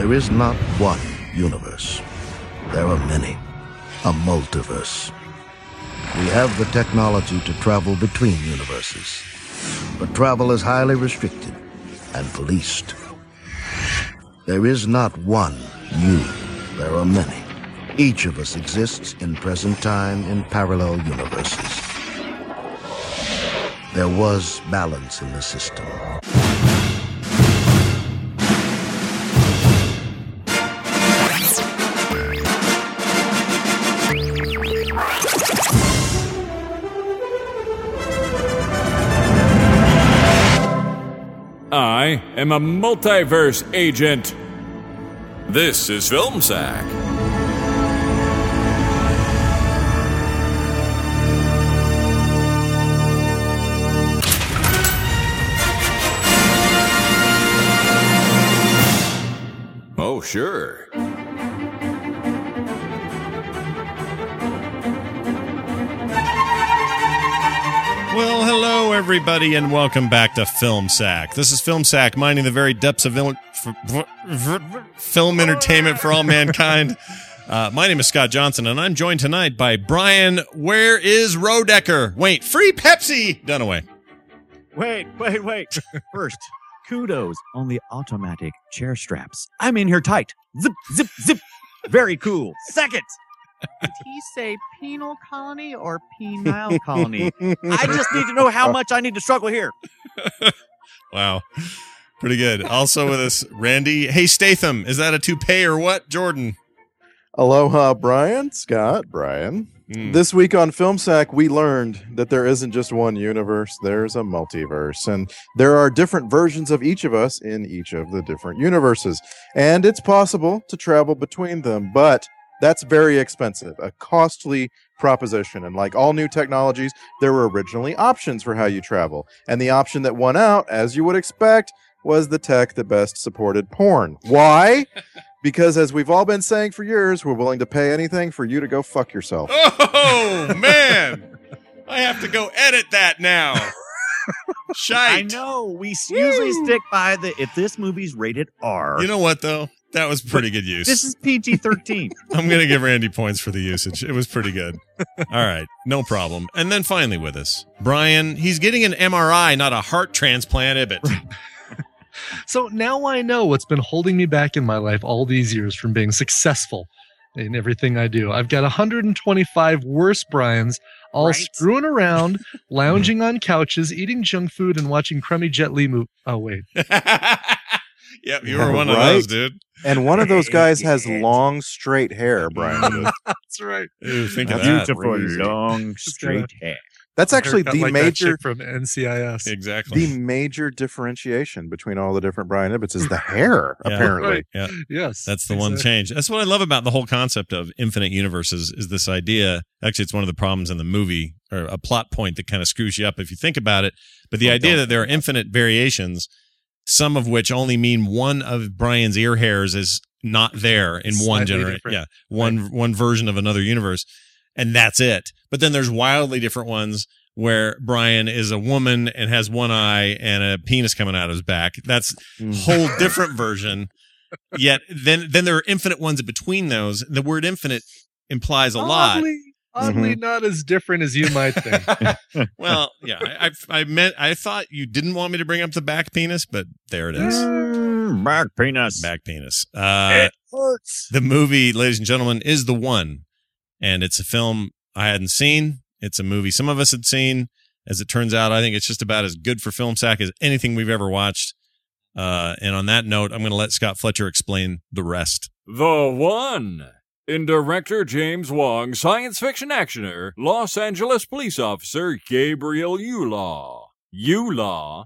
There is not one universe. There are many. A multiverse. We have the technology to travel between universes, but travel is highly restricted and policed. There is not one you. There are many. Each of us exists in present time in parallel universes. There was balance in the system. I am a multiverse agent. This is Film Sack. Oh, sure. Well, hello, everybody, and welcome back to Film Sack. This is Film Sack, mining the very depths of film entertainment for all mankind. My name is Scott Johnson, and I'm joined tonight by Brian, where is Rodecker? Wait, free Pepsi! Dunaway. Wait. First, kudos on the automatic chair straps. I'm in here tight. Zip, zip, zip. Very cool. Second. Did he say penal colony or penile colony? I just need to know how much I need to struggle here. Wow. Pretty good. Also with us, Randy. Hey, Statham, is that a toupee or what? Jordan. Aloha, Brian. Scott, Brian. This week on Film Sack, we learned that there isn't just one universe, there's a multiverse. And there are different versions of each of us in each of the different universes. And it's possible to travel between them, but that's very expensive, a costly proposition. And like all new technologies, there were originally options for how you travel. And the option that won out, as you would expect, was the tech that best supported porn. Why? Because as we've all been saying for years, we're willing to pay anything for you to go fuck yourself. Oh, man. I have to go edit that now. Shite. I know. We usually stick by if this movie's rated R. You know what, though? That was pretty good use. This is PG-13. I'm going to give Randy points for the usage. It was pretty good. All right. No problem. And then finally with us, Brian. He's getting an MRI, not a heart transplant, Ibbot. So now I know what's been holding me back in my life all these years from being successful in everything I do. I've got 125 worse Brians all screwing around, lounging on couches, eating junk food, and watching crummy Jet Li movies. Oh, wait. Yep, you were one of those, dude. And one of those guys has long, straight hair, Brian. That's right. Ooh, think of that. Beautiful, long, straight hair. That's actually the like major that chick from NCIS. Exactly. The major differentiation between all the different Brian Ibbots is the hair, apparently. Right. Yeah. Yes. That's the one change. That's what I love about the whole concept of infinite universes is this idea. Actually, it's one of the problems in the movie, or a plot point that kind of screws you up if you think about it. But the idea that there are infinite variations, some of which only mean one of Brian's ear hairs is not there in one generation. Yeah. One version of another universe. And that's it. But then there's wildly different ones where Brian is a woman and has one eye and a penis coming out of his back. That's a whole different version. Yet then there are infinite ones in between those. The word infinite implies a lot. Oddly not as different as you might think. Well, yeah, I thought you didn't want me to bring up the back penis, but there it is. Back penis. Back penis. It hurts. The movie, ladies and gentlemen, is The One. And it's a film I hadn't seen. It's a movie some of us had seen. As it turns out, I think it's just about as good for Film Sack as anything we've ever watched. And on that note, I'm going to let Scott Fletcher explain the rest. The One. In director James Wong, science fiction actioner, Los Angeles police officer Gabriel Yulaw,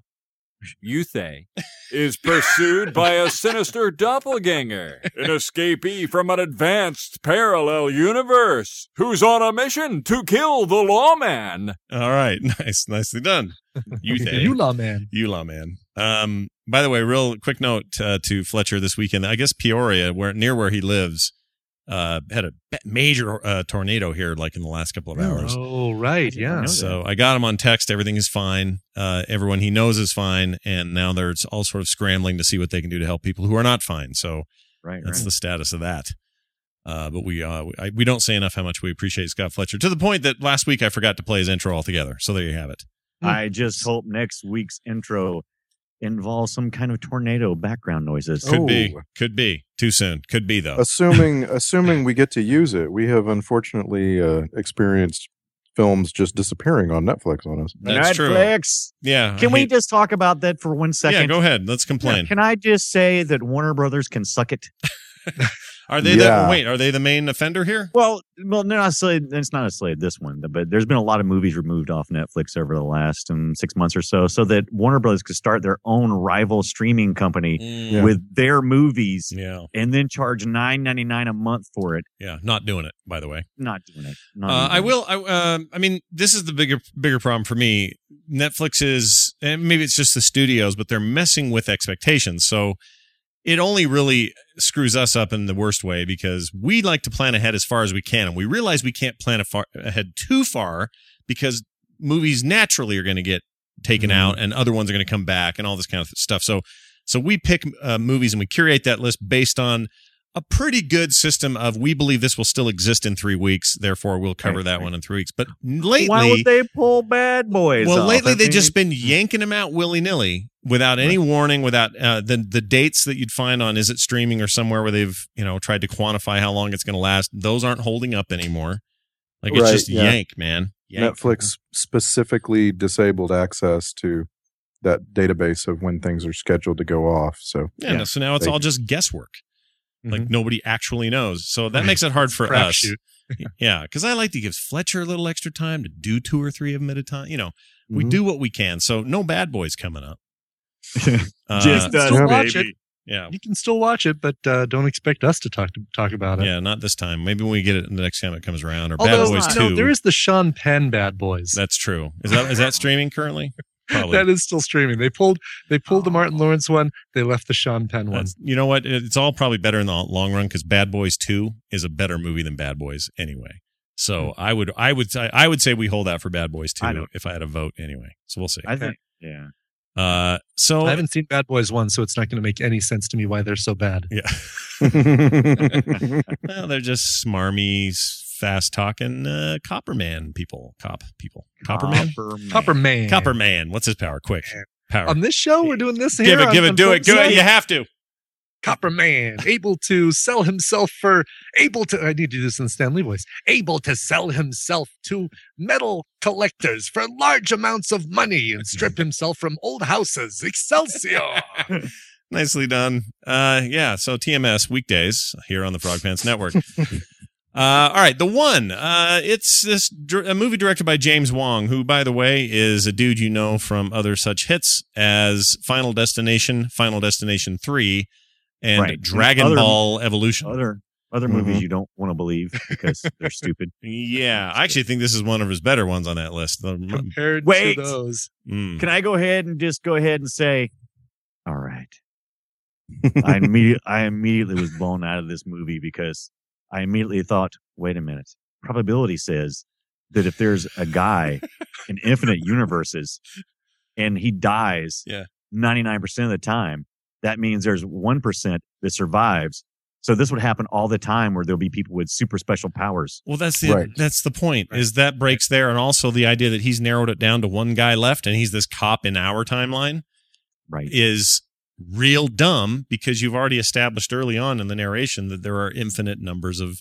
is pursued by a sinister doppelganger, an escapee from an advanced parallel universe, who's on a mission to kill the lawman. All right. Nice. Nicely done. Yulaw man. By the way, real quick note to Fletcher this weekend. I guess Peoria, near where he lives, had a major tornado here like in the last couple of hours. Oh, right. Yeah. So I got him on text. Everything is fine. Everyone he knows is fine. And now they're all sort of scrambling to see what they can do to help people who are not fine. So Right. That's the status of that. But we don't say enough how much we appreciate Scott Fletcher, to the point that last week I forgot to play his intro altogether. So there you have it. I just hope next week's intro involves some kind of tornado background noises. Could be too soon. Could be though. Assuming we get to use it, we have unfortunately experienced films just disappearing on Netflix on us. That's Netflix. True. Yeah. Can we just talk about that for 1 second? Yeah, go ahead. Let's complain. Can I just say that Warner Brothers can suck it? Are they are they the main offender here? Well, not necessarily. It's not necessarily this one, but there's been a lot of movies removed off Netflix over the last 6 months or so that Warner Brothers could start their own rival streaming company with their movies, and then charge $9.99 a month for it. Yeah, not doing it. By the way, not doing it. I mean, this is the bigger problem for me. Netflix is, and maybe it's just the studios, but they're messing with expectations. So it only really screws us up in the worst way, because we like to plan ahead as far as we can. And we realize we can't plan ahead too far, because movies naturally are going to get taken out and other ones are going to come back and all this kind of stuff. So we pick movies and we curate that list based on a pretty good system of, we believe this will still exist in 3 weeks, therefore we'll cover that one in 3 weeks. But lately, why would they pull Bad Boys? Well, off? lately they've just been yanking them out willy-nilly without any warning, without the dates that you'd find on Is It Streaming or somewhere where they've tried to quantify how long it's going to last. Those aren't holding up anymore. Like, it's just yank, man. Yank. Netflix specifically disabled access to that database of when things are scheduled to go off. So so now it's all just guesswork. Like, nobody actually knows. So that makes it hard for us. Yeah, because I like to give Fletcher a little extra time to do 2 or 3 of them at a time. We do what we can. So no Bad Boys coming up. Just watch it. Yeah, you can still watch it, but don't expect us to talk about it. Yeah, not this time. Maybe when we get it the next time it comes around. Or Although, Bad Boys 2. there is the Sean Penn Bad Boys. That's true. Is that streaming currently? Probably. That is still streaming. They pulled the Martin Lawrence one. They left the Sean Penn one. You know what? It's all probably better in the long run, because Bad Boys 2 is a better movie than Bad Boys anyway. So I would say we hold out for Bad Boys 2 if I had a vote anyway. So we'll see. I think so I haven't seen Bad Boys 1, so it's not going to make any sense to me why they're so bad. Yeah. Well, they're just smarmy, fast talking Copperman people. Copperman. What's his power? Quick. Power. On this show, we're doing this here. Give it. Do it. You have to. Copperman, able to sell himself I need to do this in the Stan Lee voice, able to sell himself to metal collectors for large amounts of money and strip himself from old houses. Excelsior. Nicely done. So TMS weekdays here on the Frog Pants Network. All right, The One. It's a movie directed by James Wong, who, by the way, is a dude you know from other such hits as Final Destination, Final Destination 3, and Dragon Ball Evolution. Other movies you don't want to believe because they're stupid. Yeah, I actually think this is one of his better ones on that list. Compared to those. Can I go ahead and say, all right. I immediately was blown out of this movie because I immediately thought, wait a minute. Probability says that if there's a guy in infinite universes and he dies 99% of the time, that means there's 1% that survives. So this would happen all the time, where there'll be people with super special powers. Well, that's the point, is that breaks there. And also the idea that he's narrowed it down to one guy left and he's this cop in our timeline is real dumb, because you've already established early on in the narration that there are infinite numbers of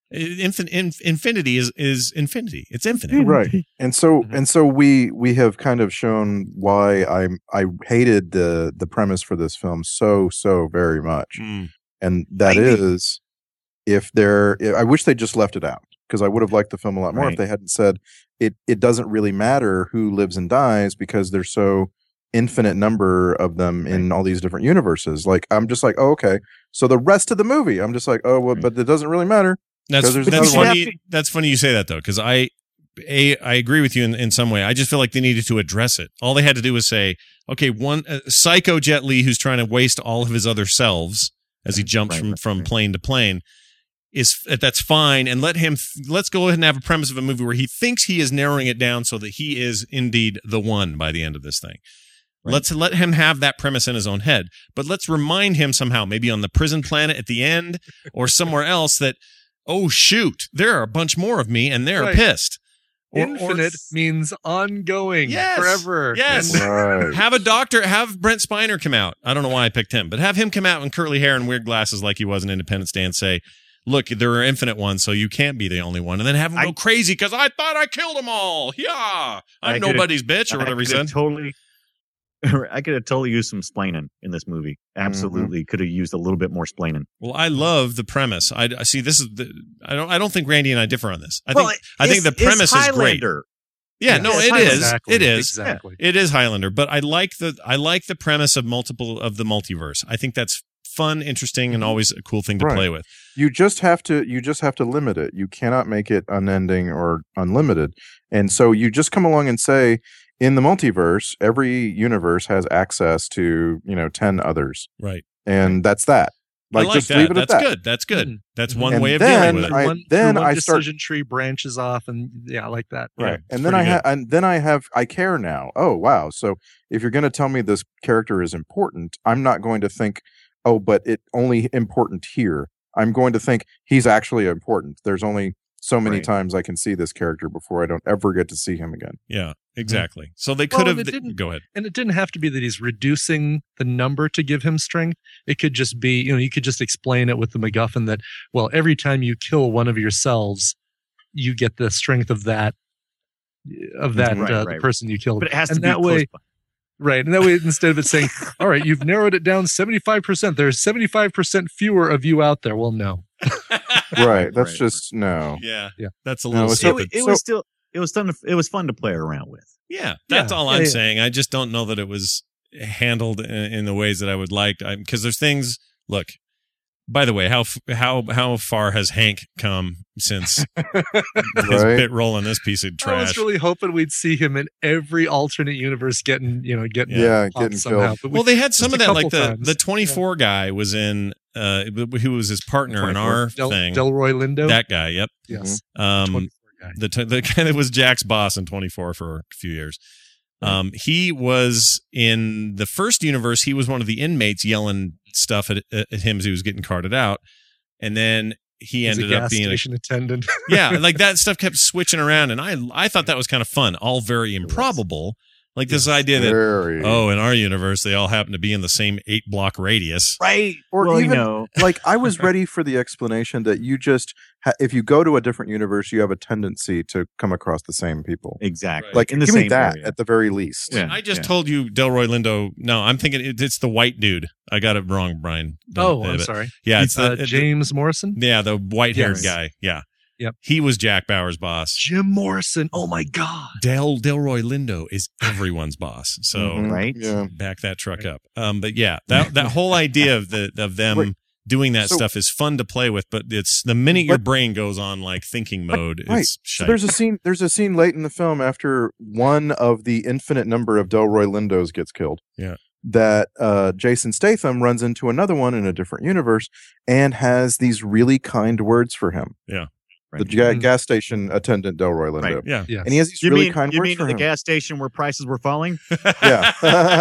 infinity is infinity. It's infinite. Right. And so we have kind of shown why I hated the premise for this film so very much. And that is, I wish they just left it out, because I would have liked the film a lot more if they hadn't said it doesn't really matter who lives and dies, because there's so infinite number of them in all these different universes. Like, I'm just like, oh, okay. So the rest of the movie, I'm just like, oh, well, but it doesn't really matter. That's funny. That's funny you say that, though, because I agree with you in some way. I just feel like they needed to address it. All they had to do was say, okay, one psycho Jet Li, who's trying to waste all of his other selves as he jumps from plane to plane, that's fine, and let's go ahead and have a premise of a movie where he thinks he is narrowing it down so that he is indeed the one by the end of this thing. Right. Let's let him have that premise in his own head, but let's remind him somehow, maybe on the prison planet at the end or somewhere else, that, oh shoot, there are a bunch more of me and they're Right. pissed. Infinite means ongoing, Yes. forever. Yes. And- Right. Have a doctor, have Brent Spiner come out. I don't know why I picked him, but have him come out in curly hair and weird glasses like he was in Independence Day and say, look, there are infinite ones, so you can't be the only one. And then have him go crazy because I thought I killed them all. Yeah. I'm nobody's bitch or whatever he said. I could have totally used some splaining in this movie. Absolutely, could have used a little bit more splaining. Well, I love the premise. I see. This is I don't think Randy and I differ on this. I think the premise is great. Yeah, no, it is. Exactly, It is. Exactly. It is Highlander, but I like the premise of the multiverse. I think that's fun, interesting, and always a cool thing to play with. You just have to limit it. You cannot make it unending or unlimited. And so you just come along and say, in the multiverse, every universe has access to, 10 others. Right. And that's that. I like just that. leave it at That's that. good. That's good. Mhm. That's one And way of then dealing with it. I- One I start- decision tree branches off, and I like that. Right. Yeah, And then I care now. Oh, wow. So if you're going to tell me this character is important, I'm not going to think, oh, but it only important here. I'm going to think he's actually important. There's only so many Right. times I can see this character before I don't ever get to see him again. Yeah, exactly. So they Well, could and have. it didn't- Go ahead. And it didn't have to be that he's reducing the number to give him strength. It could just be, you could just explain it with the MacGuffin that, well, every time you kill one of yourselves, you get the strength of that the Right. person you killed. But it has and to be that way, close by. right? And that way, instead of it saying, "All right, you've narrowed it down 75%. There's 75% fewer of you out there." Well, no. Right. That's Right. just no. Yeah, Yeah. That's a No, little so- stupid. It was still it was fun to play around with. Yeah, that's all I'm Yeah. saying. I just don't know that it was handled in the ways that I would like. Because there's things. Look, by the way, how far has Hank come since his Right. bit roll in this piece of I trash? was really hoping we'd see him in every alternate universe getting Yeah, popped getting somehow. killed. But Well, they had some just of a that, like couple times. the 24 guy was in, who was his partner in 24. our Del- thing. Delroy Lindo. That guy, yep. Yes. Um, 24 guy. the guy that was Jack's boss in 24 for a few years. He was in the first universe. He was one of the inmates yelling stuff at him as he was getting carted out, and then he He's ended a up gas being station attendant. yeah, like that stuff kept switching around, and I thought that was kind of fun. All very improbable, like this idea that Very. oh, in our universe they all happen to be in the same 8-block radius. Right. Or well, even- like I was ready for the explanation that you just if you go to a different universe, you have a tendency to come across the same people. exactly. Right. Like in the give me same that area. at the very least. Yeah. I just told you Delroy Lindo. No, I'm thinking it's the white dude. I got it wrong, Brian. Oh, I'm But- sorry. Yeah, it's the James Morrison. yeah, the white-haired Yes. guy. Yeah. Yep. He was Jack Bauer's boss. Jim Morrison. Oh my God. Delroy Lindo is everyone's boss. So Mhm. Right? Yeah. back that truck up. But yeah, that whole idea of them Right. doing that So- stuff is fun to play with, but it's the minute your brain goes on like thinking mode, Right. it's So shite. there's a scene late in the film after one of the infinite number of Delroy Lindos gets killed. Yeah. That Jason Statham runs into another one in a different universe and has these really kind words for him. Yeah. The Mhm. gas station attendant Delroy Lindo. Right. yeah. Yes. And he has these You really mean kind you words mean for at the him. gas station where prices were falling? Yeah.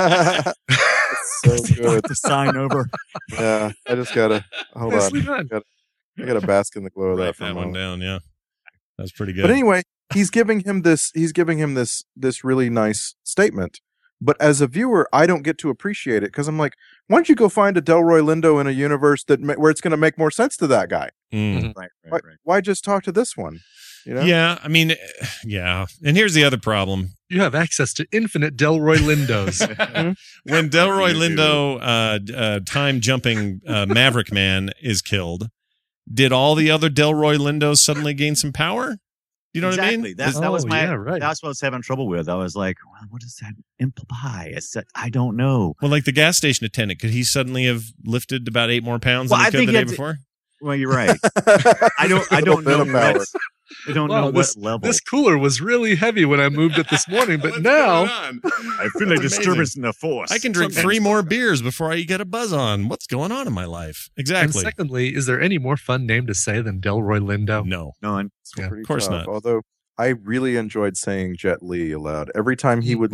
It's so good. The sign over. Yeah. I just gotta hold Nicely on. done. I gotta bask in the glow of Write that for a that one moment. down. Yeah, that's pretty good. But anyway, he's giving him this really nice statement. But as a viewer, I don't get to appreciate it because I'm like, why don't you go find a Delroy Lindo in a universe where it's going to make more sense to that guy? Mm. Right, Why just talk to this one? You know? Yeah, I mean, yeah. And here's the other problem: You have access to infinite Delroy Lindos. when Delroy You do. Lindo, time jumping Maverick Man, is killed, did all the other Delroy Lindos suddenly gain some power? You know what I mean? That was Oh, my. yeah, right. That's what I was having trouble with. I was like, well, what does that imply? I said, I don't know. Well, like the gas station attendant, could he suddenly have lifted about 8 more pounds Well, than I he could think the he day had to- before? Well, you're right. I don't know what. I don't Wow, know what level. This cooler was really heavy when I moved it this morning, but What's now going on? I feel a It's disturbance in the force. I can drink 3 more beers before I get a buzz on. What's going on in my life? and Exactly. secondly, is there any more fun name to say than Delroy Lindo? No. None. Yeah, Pretty of course tough. not. Although I really enjoyed saying Jet Li aloud. Every time he would like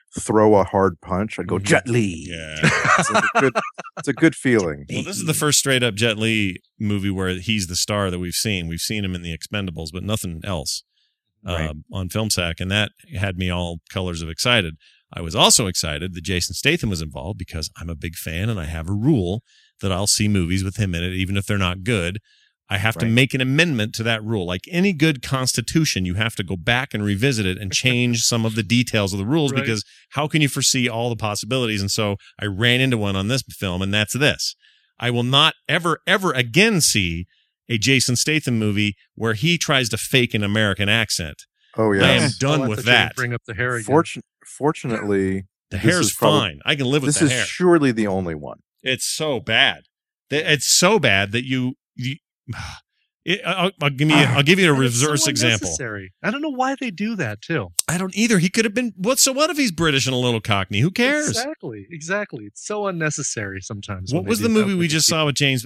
throw a hard punch, I'd go Jet Li. Yeah. It's a good feeling. Well, this is the first straight up Jet Li movie where he's the star that we've seen. We've seen him in The Expendables, but nothing else on FilmSack, and that had me all colors of excited. I was also excited that Jason Statham was involved because I'm a big fan, and I have a rule that I'll see movies with him in it, even if they're not good. I have to make an amendment to that rule. Like any good constitution, you have to go back and revisit it and change some of the details of the rules because how can you foresee all the possibilities? And so I ran into one on this film, and that's this. I will not ever again see a Jason Statham movie where he tries to fake an American accent. Oh, yeah. I am done with that. Bring up the hair again. Fortunately, the hair's fine. I can live with the hair. This is surely the only one. It's so bad. It's so bad that I'll give you a reverse example. I don't know why they do that too. I don't either. He could have been what if he's British and a little Cockney? Who cares? Exactly. It's so unnecessary sometimes. What was the movie we just saw with James?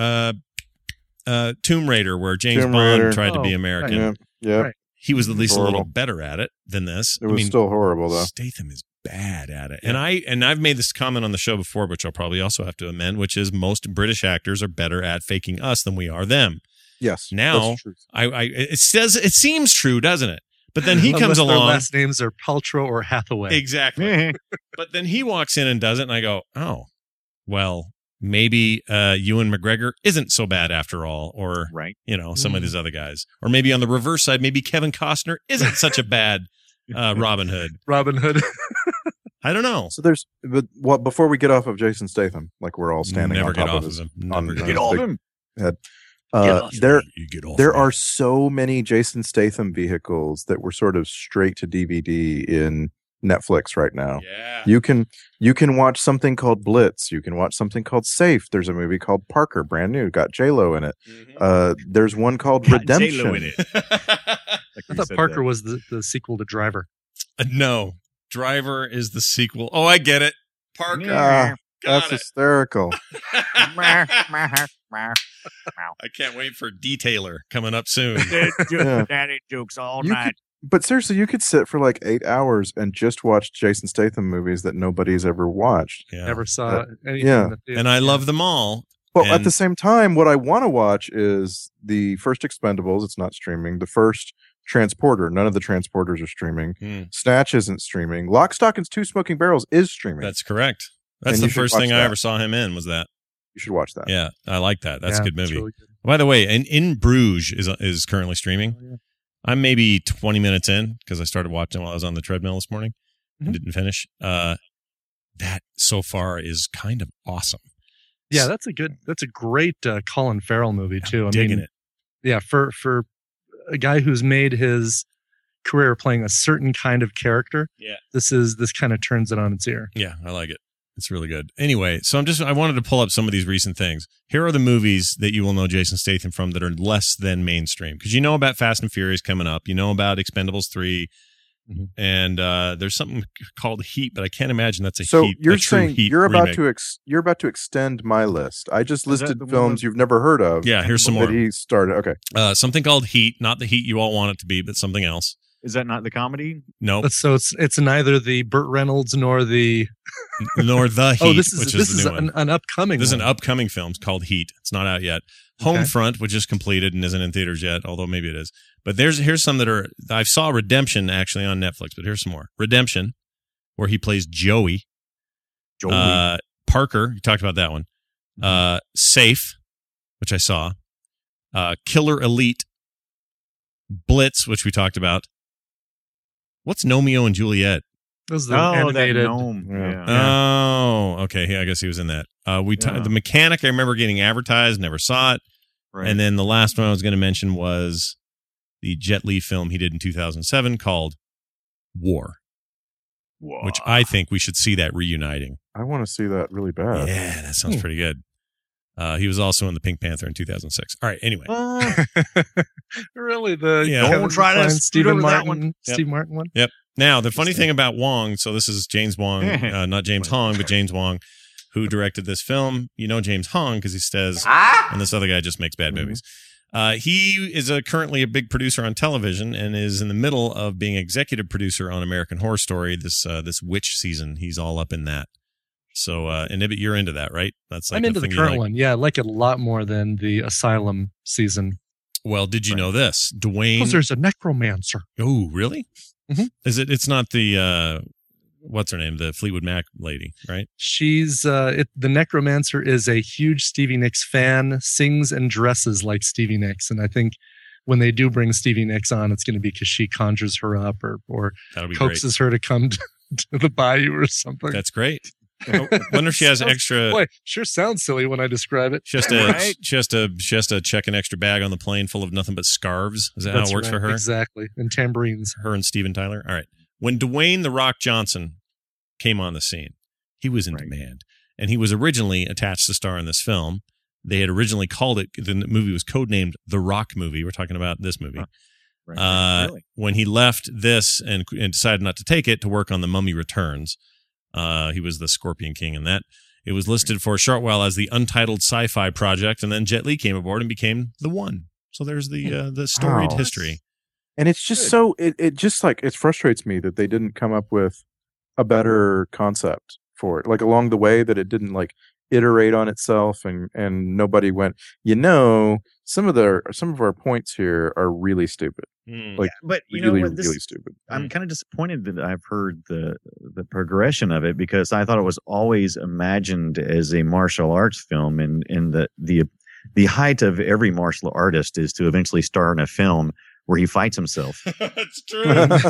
Tomb Raider, where James Bond tried to be American. Yeah. Right. He was at least a little better at it than this. It was still horrible though. Statham is bad at it. Yeah. And I've made this comment on the show before, which I'll probably also have to amend, which is most British actors are better at faking us than we are them. Yes. Now, it seems true, doesn't it? But then he comes along. Their last names are Paltrow or Hathaway. Exactly. But then he walks in and does it, and I go, oh, well, maybe Ewan McGregor isn't so bad after all, or some of these other guys, or maybe on the reverse side, maybe Kevin Costner isn't such a bad Robin Hood. I don't know. So before we get off of Jason Statham, like we're all standing on top of him. Get off him. Head. There are so many Jason Statham vehicles that were sort of straight to DVD in Netflix right now. Yeah. You can watch something called Blitz. You can watch something called Safe. There's a movie called Parker, brand new, got J-Lo in it. Mm-hmm. There's one called Redemption. J-Lo in it. I thought Parker was the sequel to Driver. No, Driver is the sequel. Oh, I get it. Parker. That's hysterical. I can't wait for Detailer coming up soon. Daddy jokes all night. But seriously, you could sit for like 8 hours and just watch Jason Statham movies that nobody's ever watched. Yeah. Never saw anything. Yeah. And I love them all. Well, at the same time, what I want to watch is the first Expendables. It's not streaming. The first Transporter. None of the Transporters are streaming. Snatch isn't streaming. Lock, Stock, and Two Smoking Barrels is streaming. That's correct. That's the first thing I ever saw him in was that. You should watch that. Yeah, I like that. That's a good movie. Really good. By the way, In Bruges is currently streaming. Oh, yeah. I'm maybe 20 minutes in because I started watching while I was on the treadmill this morning and didn't finish. That so far is kind of awesome. Yeah, that's a great Colin Farrell movie too. I'm digging it. Yeah, for a guy who's made his career playing a certain kind of character. Yeah, this kind of turns it on its ear. Yeah, I like it. It's really good. Anyway, so I wanted to pull up some of these recent things. Here are the movies that you will know Jason Statham from that are less than mainstream. Because you know about Fast and Furious coming up. You know about Expendables 3. Mm-hmm. And there's something called Heat, but I can't imagine that's so Heat. You're saying you're about to extend my list. I just listed films you've never heard of. Yeah, here's some more. That he started. Okay. Something called Heat, not the Heat you all want it to be, but something else. Is that not the comedy? No. So it's neither the Burt Reynolds nor the Heat. Oh, this is an upcoming. This is an upcoming film. It's called Heat. It's not out yet. Homefront, which is completed and isn't in theaters yet, although maybe it is. But here's some that are. I saw Redemption actually on Netflix, but here's some more. Redemption, where he plays Joey. Parker, you talked about that one. Safe, which I saw. Killer Elite. Blitz, which we talked about. What's Romeo and Juliet? Those are animated. That gnome. Yeah. Oh, okay. Yeah, I guess he was in that. The Mechanic, I remember getting advertised, never saw it. Right. And then the last one I was going to mention was the Jet Li film he did in 2007 called War. Which I think we should see that reuniting. I want to see that really bad. Yeah, that sounds pretty good. He was also in the Pink Panther in 2006. All right, anyway. Really? Don't try to Steve Martin one? Yep. Now, the funny thing about Wong, so this is James Wong, not James Hong, but James Wong, who directed this film. You know James Hong because he says, and this other guy just makes bad movies. He is currently a big producer on television and is in the middle of being executive producer on American Horror Story. This witch season, he's all up in that. So, and Ibbott, you're into that, right? That's like I'm into the current one. Yeah, I like it a lot more than the Asylum season. Well, did you know this? Dwayne. Because there's a necromancer. Oh, really? Mm-hmm. Is it? It's not the what's her name? The Fleetwood Mac lady, right? She's the necromancer is a huge Stevie Nicks fan, sings and dresses like Stevie Nicks, and I think when they do bring Stevie Nicks on, it's going to be because she conjures her up or coaxes her to come to the bayou or something. That's great. I wonder if she has extra. Boy, sure sounds silly when I describe it. She has to check an extra bag on the plane full of nothing but scarves. Is that how it works for her? Exactly, and tambourines. Her and Steven Tyler. All right. When Dwayne "The Rock" Johnson came on the scene, he was in demand, and he was originally attached to star in this film. They had originally called it. The movie was codenamed "The Rock Movie." We're talking about this movie. Really? When he left this and decided not to take it to work on The Mummy Returns. He was the Scorpion King in that. It was listed for a short while as the untitled sci-fi project, and then Jet Li came aboard and became the one. So there's the storied history. And it's just it just like it frustrates me that they didn't come up with a better concept for it. Like along the way that it didn't like iterate on itself and nobody went, some of our points here are really stupid. But you really, know what, really stupid. I'm kind of disappointed that I've heard the progression of it, because I thought it was always imagined as a martial arts film, and the height of every martial artist is to eventually star in a film where he fights himself. That's true.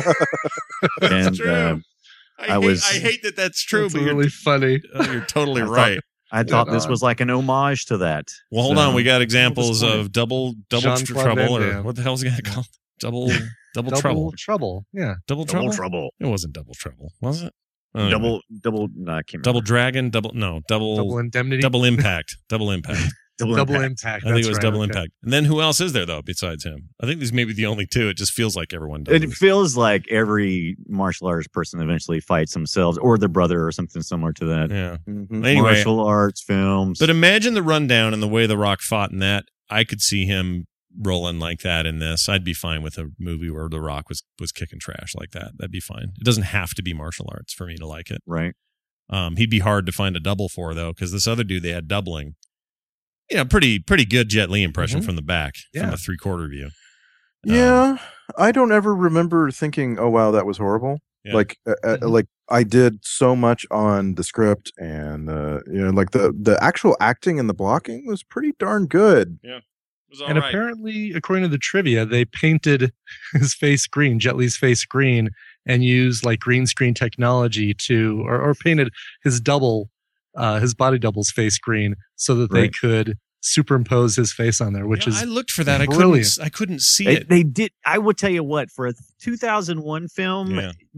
That's true. I hate that that's true. That's really funny. You're totally right. I thought this was like an homage to that. Well, hold on. We got examples of double trouble, or what the hell is it called? Double trouble. Yeah. Double trouble. It wasn't double trouble, was it? No, I can't remember. Double dragon. Double indemnity. Double impact. Double impact. Double impact. I think it was double impact. And then who else is there though besides him? I think these may be the only two. It just feels like everyone does. It feels like every martial arts person eventually fights themselves or their brother or something similar to that. Yeah. Mm-hmm. Anyway, martial arts films. But imagine the rundown and the way The Rock fought in that. I could see him rolling like that in this. I'd be fine with a movie where The Rock was kicking trash like that. That'd be fine. It doesn't have to be martial arts for me to like it. Right. He'd be hard to find a double for though, because this other dude they had doubling. Pretty good Jet Li impression from the back, from a 3/4 view. Yeah, I don't ever remember thinking, "Oh wow, that was horrible." Yeah. Like I did so much on the script, and like the actual acting and the blocking was pretty darn good. Yeah, it was all and right. Apparently, according to the trivia, they painted his face green, Jet Li's face green, and used like green screen technology to, or painted his body double's face green so that they could superimpose his face on there, which is I looked for that. brilliant. I couldn't see it. They did. I will tell you what, for a 2001 film,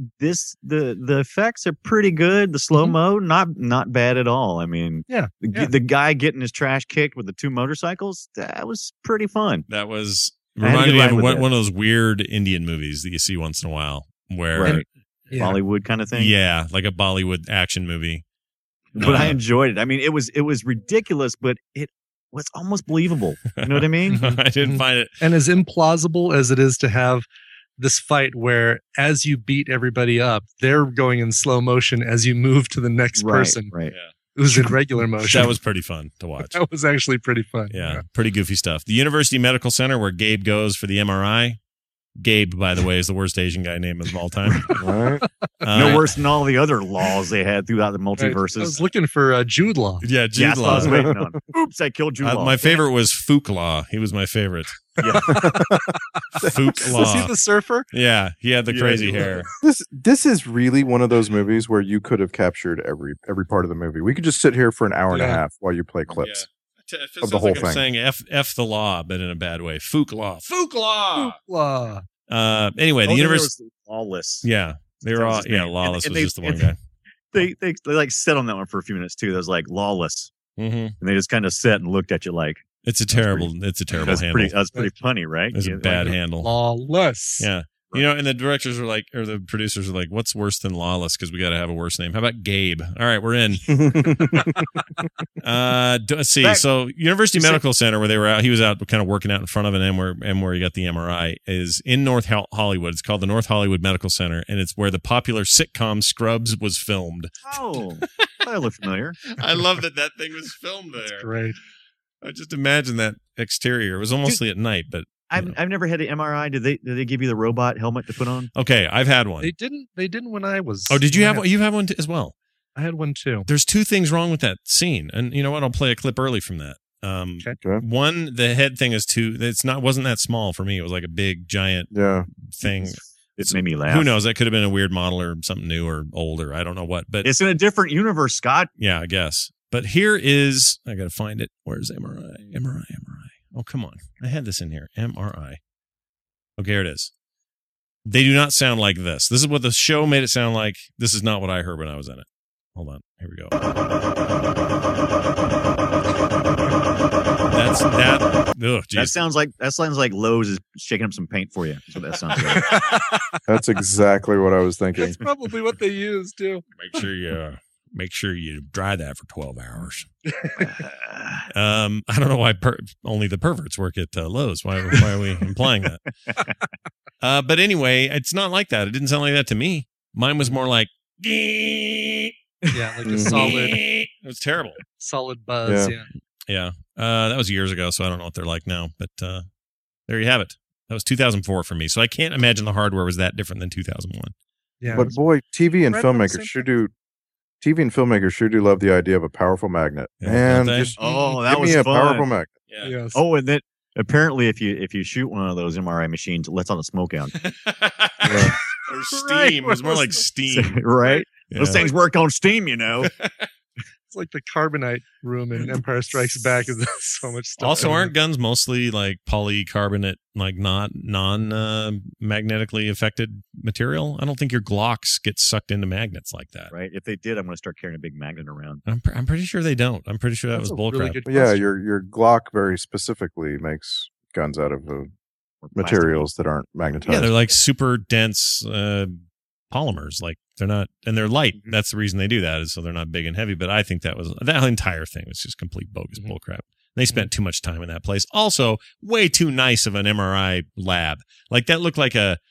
the effects are pretty good. The slow-mo, not bad at all. I mean, the guy getting his trash kicked with the two motorcycles, that was pretty fun. That was reminded me of one of those weird Indian movies that you see once in a while where Bollywood kind of thing. Yeah, like a Bollywood action movie. But I enjoyed it. I mean, it was ridiculous, but it was almost believable. You know what I mean? I didn't find it. And as implausible as it is to have this fight where as you beat everybody up, they're going in slow motion as you move to the next person. Right. Yeah. It was in regular motion. That was pretty fun to watch. That was actually pretty fun. Yeah, pretty goofy stuff. The University Medical Center where Gabe goes for the MRI. Gabe, by the way, is the worst Asian guy name of all time. Right. No worse than all the other laws they had throughout the multiverses. I was looking for Jude Law. Yeah, Jude Law. I was waiting on. Oops, I killed Jude Law. My favorite was Fook Law. He was my favorite. Yeah. Fook Law. Was he the surfer? Yeah, he had the crazy hair. This is really one of those movies where you could have captured every part of the movie. We could just sit here for an hour and a half while you play clips. Of the whole thing. I'm saying F the law, but in a bad way. Fook Law. Fook Law. Fook Law. Anyway, the university Lawless. Yeah, they were all. Yeah, Lawless was just the one guy. They like sat on that one for a few minutes too. That was like Lawless, and they just kind of sat and looked at you like it's a terrible handle. That's pretty funny, right? It's a bad handle. Lawless. Yeah. You know, and the directors are like, or the producers are like, what's worse than Lawless? Because we got to have a worse name. How about Gabe? All right, we're in. Let's see. So University Medical Center, where they were out, he was out kind of working out in front of an M where he got the MRI, is in North Hollywood. It's called the North Hollywood Medical Center, and it's where the popular sitcom Scrubs was filmed. Oh, that looked familiar. I love that thing was filmed there. That's great. I just imagine that exterior. It was mostly at night, but I've never had an MRI. Did they give you the robot helmet to put on? okay, I've had one. They didn't when I was. Oh, did you have one? You have one as well? I had one too. There's two things wrong with that scene, and you know what? I'll play a clip early from that. Okay. One, the head thing is wasn't that small for me. It was like a big giant thing. It made me laugh. Who knows? That could have been a weird model or something new or old or I don't know what. But it's in a different universe, Scott. Yeah, I guess. But here is, I got to find it. Where's MRI? MRI. Oh, come on. I had this in here. MRI. Okay, here it is. They do not sound like this. This is what the show made it sound like. This is not what I heard when I was in it. Hold on. Here we go. That's that. Oh, that sounds like Lowe's is shaking up some paint for you. So that sounds like. That's exactly what I was thinking. That's probably what they use too. Make sure you dry that for 12 hours. I don't know why only the perverts work at Lowe's. Why are we implying that? But anyway, it's not like that. It didn't sound like that to me. Mine was more like. Yeah, like a solid. It was terrible. Solid buzz. Yeah. That was years ago, so I don't know what they're like now. But there you have it. That was 2004 for me, so I can't imagine the hardware was that different than 2001. Yeah, but boy, TV and filmmakers sure do love the idea of a powerful magnet. Yeah, and just that give was me a fun. powerful magnet. Yeah. Yes. Oh, and then apparently, if you shoot one of those MRI machines, it lets out the smoke out. Or steam. It was more like steam. Right? Yeah. Those things work on steam, you know. It's like the carbonite room in Empire Strikes Back. Is so much stuff. Also, aren't guns mostly like polycarbonate, like not non-magnetically affected material? I don't think your Glocks get sucked into magnets like that. Right? If they did, I'm going to start carrying a big magnet around. I'm pretty sure they don't. I'm pretty sure that That's was a really bullcrap. good Yeah, question. your Glock very specifically makes guns out of materials that aren't magnetized. Yeah, they're like super dense polymers. Like they're not, and they're light. That's the reason they do that, is so they're not big and heavy. But I think that entire thing was just complete bogus bullcrap. They spent too much time in that place. Also, way too nice of an MRI lab. Like that looked like a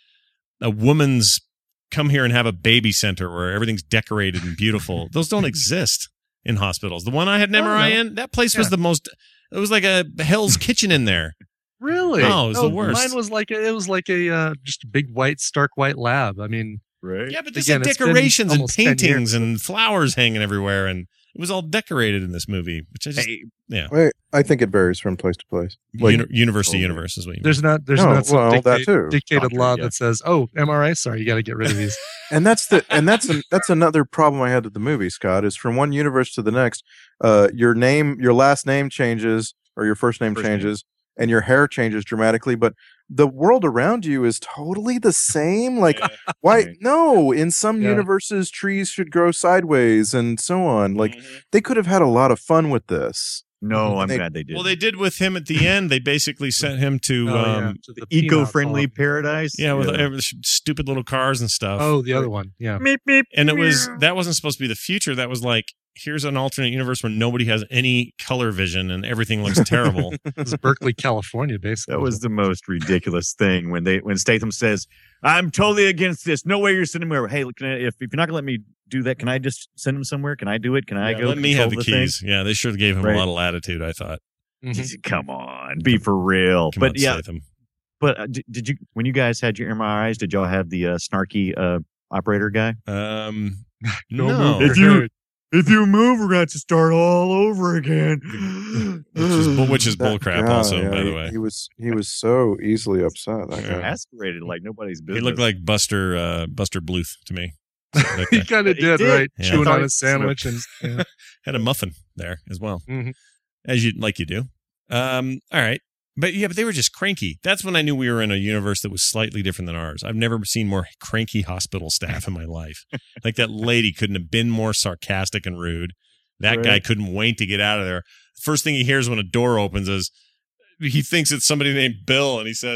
woman's come here and have a baby center where everything's decorated and beautiful. Those don't exist in hospitals. The one I had an MRI in, that place was the most. It was like a Hell's Kitchen in there. Really? Oh, it was the worst. Mine was like just a big stark white lab. I mean, right? Yeah, but there's Again, like it's been decorations and almost 10 years. paintings and flowers hanging everywhere, and it was all decorated in this movie. Which I just, Wait, I think it varies from place to place. Like, universe to universe is what you mean. there's not Oh, some well, that too. dictated Doctor, law yeah. that says, "Oh, MRI, sorry, you got to get rid of these." and that's another problem I had with the movie, Scott, is from one universe to the next, your last name changes or your first name changes and your hair changes dramatically, but the world around you is totally the same. Like, why? No, in some universes, trees should grow sideways and so on. Like, they could have had a lot of fun with this. No, I'm glad they did. Well, they did with him at the end. They basically sent him to To the eco-friendly peanut paradise. with stupid little cars and stuff. Oh, the other one. Yeah. Meep, meep, And meow. that wasn't supposed to be the future. That was like, here's an alternate universe where nobody has any color vision and everything looks terrible. It was Berkeley, California, basically. That was the most ridiculous thing when Statham says, "I'm totally against this. No way you're sending me over. Hey, if you're not gonna let me do that, can I just send him somewhere? Can I do it? Can I go? Let me have the control keys. thing?" Yeah, they sure gave him Right. a lot of latitude, I thought. Come on, be for real. Come but on, yeah, Statham. but did you when you guys had your MRIs? Did y'all have the snarky operator guy? Don't No. move your head. If you move, we're going to start all over again. Which is That bullcrap, guy, also, yeah, by the way. He was so easily upset. That guy. Aspirated like nobody's business. He looked like Buster Bluth to me. That He guy. kind of He did, did. right? Yeah. Chewing I on thought a sandwich and yeah. Had a muffin there as well, Mhm. as you do. All right, but they were just cranky. That's when I knew we were in a universe that was slightly different than ours. I've never seen more cranky hospital staff in my life. Like that lady couldn't have been more sarcastic and rude. That guy couldn't wait to get out of there. First thing he hears when a door opens is he thinks it's somebody named Bill, and he says,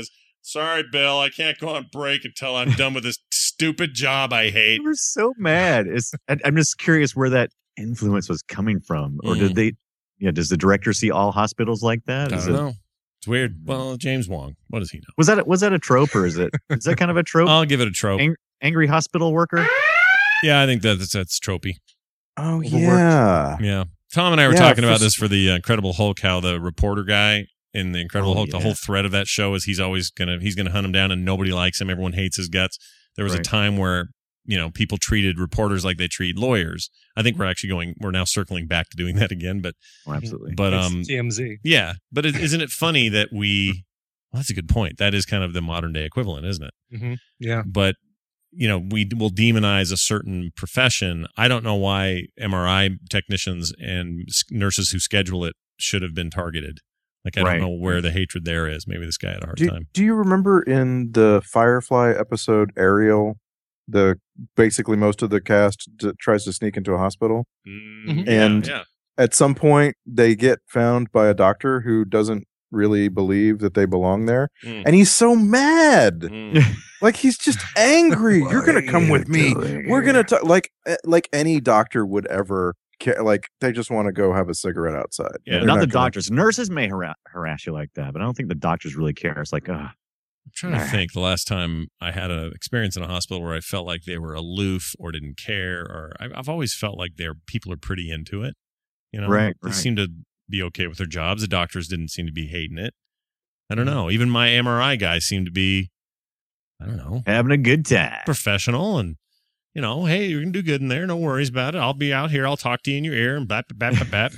Sorry, Bill, I can't go on break until I'm done with this stupid job I hate. They were so mad. I'm just curious where that influence was coming from, or did they? Yeah, does the director see all hospitals like that? I don't know. It's weird. Well, James Wong, what does he know? Was that a trope, or is that kind of a trope? I'll give it a trope. Angry hospital worker. Yeah, I think that's tropey. Oh yeah, yeah. Tom and I were talking about this for the Incredible Hulk. How the reporter guy in the Incredible Hulk, the whole thread of that show is he's gonna hunt him down, and nobody likes him. Everyone hates his guts. There was a time where people treated reporters like they treat lawyers. I think we're now circling back to doing that again. But absolutely. But it's TMZ. Yeah, but isn't it funny that we? Well, that's a good point. That is kind of the modern day equivalent, isn't it? Mm-hmm. Yeah. But we will demonize a certain profession. I don't know why MRI technicians and nurses who schedule it should have been targeted. Like, I don't know where the hatred there is. Maybe this guy had a hard time. Do you remember in the Firefly episode, Ariel, basically most of the cast tries to sneak into a hospital? Mm-hmm. And at some point, they get found by a doctor who doesn't really believe that they belong there. And he's so mad. Like, he's just angry. You're going to come with me. We're going to talk. Like any doctor would ever care. Like, they just want to go have a cigarette outside. Yeah, not the doctors. Nurses may harass you like that, but I don't think the doctors really care. It's like, I'm trying to think the last time I had an experience in a hospital where I felt like they were aloof or didn't care, or I've always felt like people are pretty into it. They seem to be okay with their jobs. The doctors didn't seem to be hating it. I don't know. Even my MRI guy seemed to be, I don't know, having a good time, professional, and hey, you're gonna do good in there. No worries about it. I'll be out here. I'll talk to you in your ear and bap bap bap bap.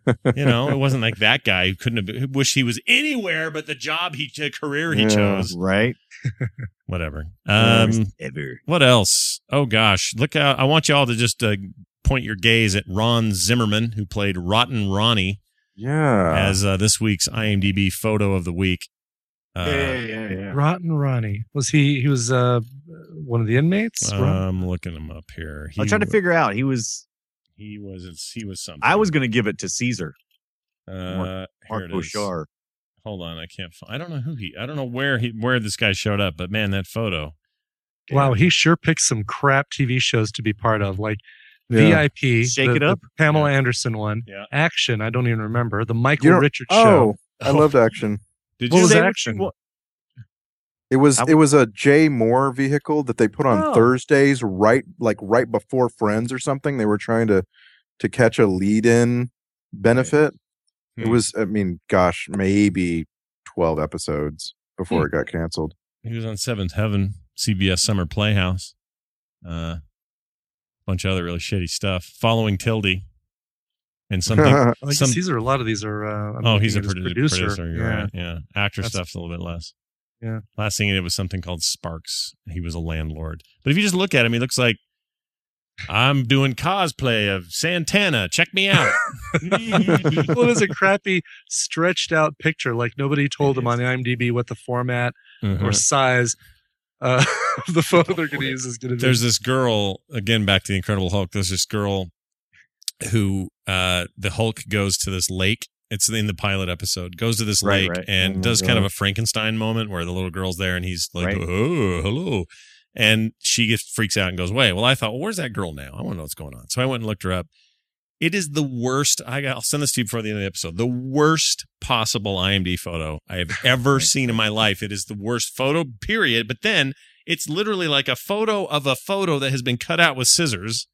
It wasn't like that guy who wished he was anywhere but the career he chose. Right. Whatever. What else? Oh gosh, look out! I want you all to just point your gaze at Ron Zimmerman, who played Rotten Ronnie. Yeah. As this week's IMDb photo of the week. Rotten Ronnie. Was he was one of the inmates? I'm looking him up here. I'm trying to figure out. He was something. I was going to give it to Caesar. Mark Bouchard. Hold on, I don't know I don't know where this guy showed up, but man, that photo. Wow, he sure picked some crap TV shows to be part of, like VIP, Shake It Up, the Pamela Anderson one, Action. I don't even remember the Michael Richards show. I loved Action. Did what you was say Action? It was a Jay Moore vehicle that they put on Thursdays, right before Friends or something. They were trying to catch a lead-in benefit. It was, maybe 12 episodes before it got canceled. He was on Seventh Heaven, CBS Summer Playhouse. Bunch of other really shitty stuff. Following Tildy. And something. These are a lot of these are. He's a producer. You're right. Yeah. Actor That's stuff's a little bit less. Yeah. Last thing he did was something called Sparks. He was a landlord. But if you just look at him, he looks like, I'm doing cosplay of Santana. Check me out. Well, it's a crappy, stretched out picture. Like, nobody told him on IMDb what the format or size of the photo they're going to use is going to be. There's this girl, again, back to the Incredible Hulk. There's this girl who the Hulk goes to this lake. It's in the pilot episode. Goes to this lake and does kind of a Frankenstein moment where the little girl's there and he's like, oh, hello. And she freaks out and goes away. Well, I thought, where's that girl now? I want to know what's going on. So I went and looked her up. It is the worst. I'll send this to you before the end of the episode. The worst possible IMDb photo I have ever seen in my life. It is the worst photo, period. But then it's literally like a photo of a photo that has been cut out with scissors.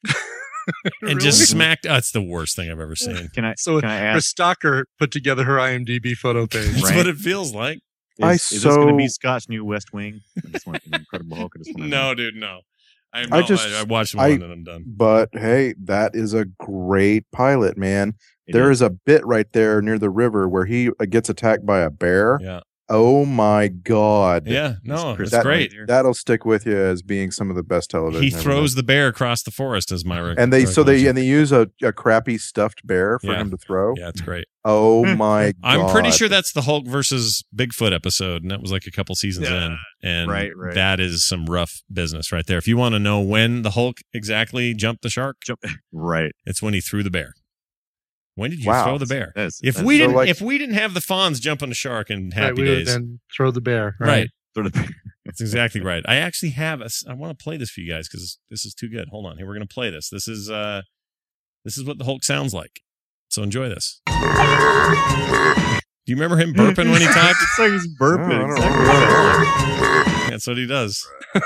And just smacked. It's the worst thing I've ever seen. Can I Chris ask? Stocker put together her IMDb photo page. That's what it feels like. Is this going to be Scott's new West Wing? Incredible Hulk. No, dude, no. I watched one and I'm done. But hey, that is a great pilot, man. There is a bit right there near the river where he gets attacked by a bear. Yeah. Oh my God. Yeah, no, it's that, great. That'll stick with you as being some of the best television. He throws the bear across the forest as my and they use a crappy stuffed bear for him to throw. Yeah, it's great. Oh my God. I'm pretty sure that's the Hulk versus Bigfoot episode, and that was like a couple seasons in. And that is some rough business right there. If you want to know when the Hulk exactly jumped the shark, it's when he threw the bear. When did you Wow. throw the bear? That's- If that's- we so didn't, like- if we didn't have the fawns jump on the shark in Right, Happy we would Days, then throw the bear. right? sort of That's exactly right. I actually have I want to play this for you guys because this is too good. Hold on, here we're going to play this. This is what the Hulk sounds like. So enjoy this. Do you remember him burping when he talked? It's like he's burping. No, I don't Exactly remember. what it is. That's what he does.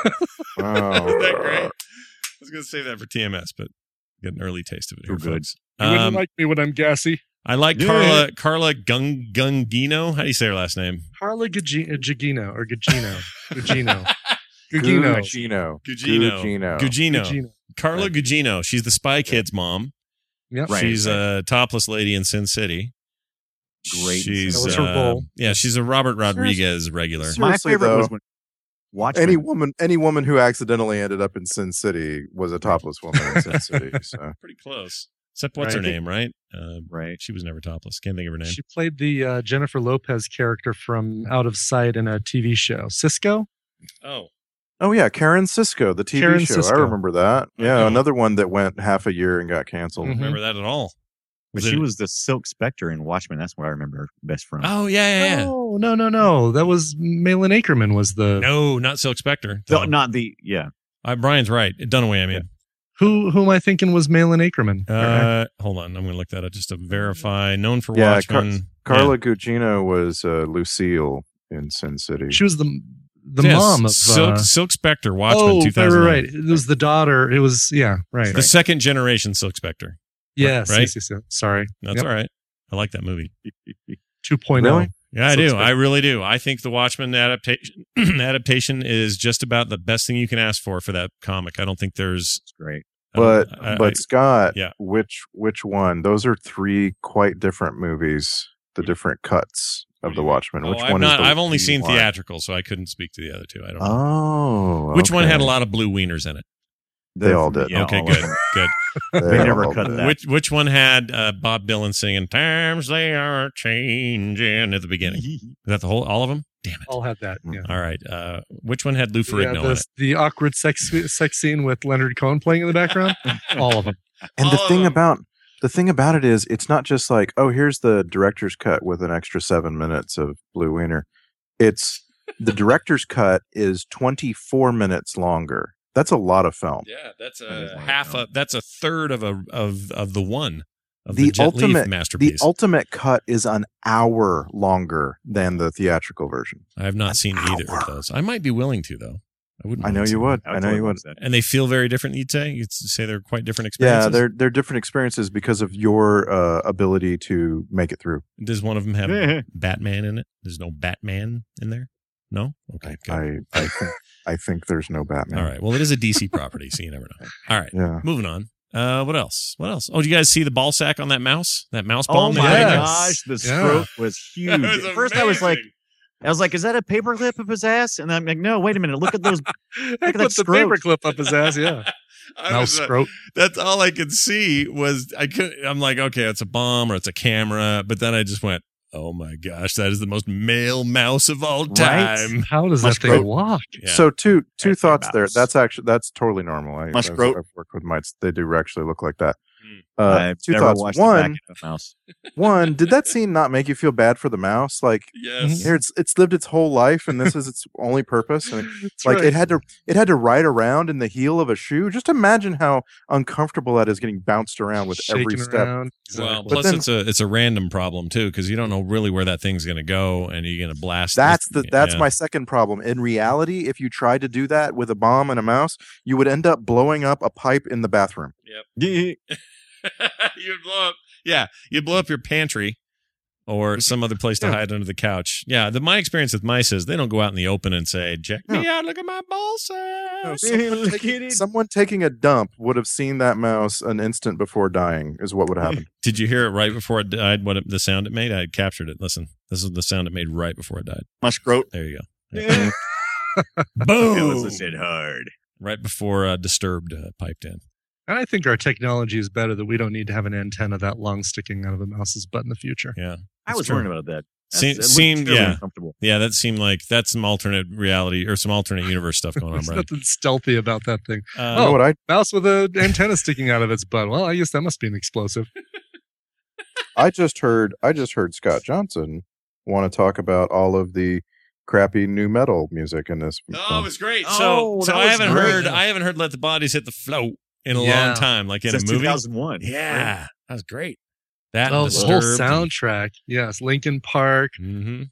Wow. Isn't that great? I was going to save that for TMS, but get an early taste of it here, Too good. folks. You wouldn't like me when I'm gassy. I like Yeah. Carla Gungino. How do you say her last name? Carla Gugino or Gugino. Gugino. Gugino. Gugino. Gugino. Carla Gugino. She's the Spy Kids mom. Yep. Right. She's a topless lady in Sin City. Great. She's That was her role. yeah, she's a Robert Rodriguez regular. Seriously, My favorite though, was when Watchmen. any woman who accidentally ended up in Sin City was a topless woman in Sin City. So Pretty close. Except what's her Right. name, right? Right. She was never topless. Can't think of her name. She played the Jennifer Lopez character from Out of Sight in a TV show. Cisco? Oh, oh yeah, Karen Sisko, the TV Karen show. Sisko. I remember that. Yeah, Oh. another one that went half a year and got canceled. I don't Mhm. remember that at all. But Was she it- was the Silk Spectre in Watchmen. That's what I remember her best from. Oh yeah. No. That was Malin Ackerman was the No, not Silk Spectre. No, not the Brian's right. Dunaway, I mean. who am I thinking was Malin Ackerman? Hold on. I'm going to look that up just to verify. Known for Yeah, Watchmen. Carla Gugino was Lucille in Sin City. She was the Yes, mom of Silk Spectre, Watchmen, oh, 2000. right. It was the daughter. It was right. The second generation Silk Spectre. Yes, right? yes. Sorry. That's Yep. all right. I like that movie. 2.0. Really? Yeah, I Silk do. Spectre. I really do. I think the Watchmen adaptation is just about the best thing you can ask for that comic. I don't think there's. It's great. But Scott, yeah. which one? Those are three quite different movies. The different cuts of the Watchmen. Which one? I've only is the seen one? theatrical, so I couldn't speak to the other two. I don't know. Oh, Which one okay. had a lot of blue wieners in it? They all did. Yeah, Okay, all of good, them. good. They never all cut did. that. Which one had Bob Dylan singing "Times They Are Changing" at the beginning? Is that all of them? Damn it! All had that. Yeah. All right. Which one had Lou Ferrigno in it? The awkward sex scene with Leonard Cohen playing in the background. All of them. And All the of thing about it is, it's not just like, oh, here's the director's cut with an extra 7 minutes of Blue Wiener. It's the director's cut is 24 minutes longer. That's a lot of film. Yeah, that's That is a one half. film. That's a third of the one of The the Jet Li ultimate- masterpiece. The ultimate cut is an hour longer than the theatrical version. I have not seen either hour. of those. I might be willing to though. I wouldn't. I mind know seeing you would. I I know you would. And they feel very different. You'd say. You'd say they're quite different Yeah, experiences. they're different experiences because of your ability to make it through. Does one of them have Yeah. Batman in it? There's no Batman in there. No. Okay. Good. I think there's no Batman. All right. Well, it is a DC property, so you never know. All right. Yeah. Moving on. What else? Oh, did you guys see the ball sack on that mouse? That mouse Oh bomb? they my had in there? gosh, the Yeah. stroke was huge. That was At first, I was like, amazing. is that a paperclip of his ass? And I'm like, no, wait a minute. Look at those. I at that put the scrote. paperclip up his ass. Yeah. Mouse scrote. That's all I could see was I'm like, okay, it's a bomb or it's a camera, but then I just went, oh my gosh, that is the most male mouse of all time. How does that Must thing scrote. walk? Yeah. So two That's thoughts a there. mouse. That's totally normal. I've Muskrat. worked with mites. They do actually look like that. I've Two never thoughts. watched the back One, of a mouse. did that scene not make you feel bad for the mouse? Like Yes. here, it's lived its whole life, and this is its only purpose. And That's like right. it had to ride around in the heel of a shoe. Just imagine how uncomfortable that is, getting bounced around with every shaking step. around. Well, But plus then- it's a random problem too, because you don't know really where that thing's going to go, and you're going to blast. That's yeah. my second problem. In reality, if you tried to do that with a bomb and a mouse, you would end up blowing up a pipe in the bathroom. You'd blow up. Yeah, you'd blow up your pantry or some other place to Yeah. hide under the couch. Yeah, my experience with mice is they don't go out in the open and say, "Check me out, look at my ball sack." Someone taking a dump would have seen that mouse an instant before dying, is what would happen. Did you hear it right before it died? The sound it made? I had captured it. Listen, this is the sound it made right before it died. Muskrat. There you go. It Boom! was hit hard. Right before Disturbed piped in. And I think our technology is better that we don't need to have an antenna that long sticking out of a mouse's butt in the future. Yeah, I That's was true. worried about that. Seemed yeah. yeah. Uncomfortable. Yeah, that seemed like that's some alternate reality or some alternate universe stuff going on, There's Brian. nothing stealthy about that thing. You know Oh. what I Mouse with an antenna sticking out of its butt. Well, I guess that must be an explosive. I just heard Scott Johnson want to talk about all of the crappy new metal music in this. Oh, it was great. Oh, So that I was haven't great. heard Let the Bodies Hit the Float in a Yeah. long time, like in Since a movie. 2001. Yeah, that was great. That Oh, and the whole Disturbed. soundtrack. Yes, Linkin Park. Mhm.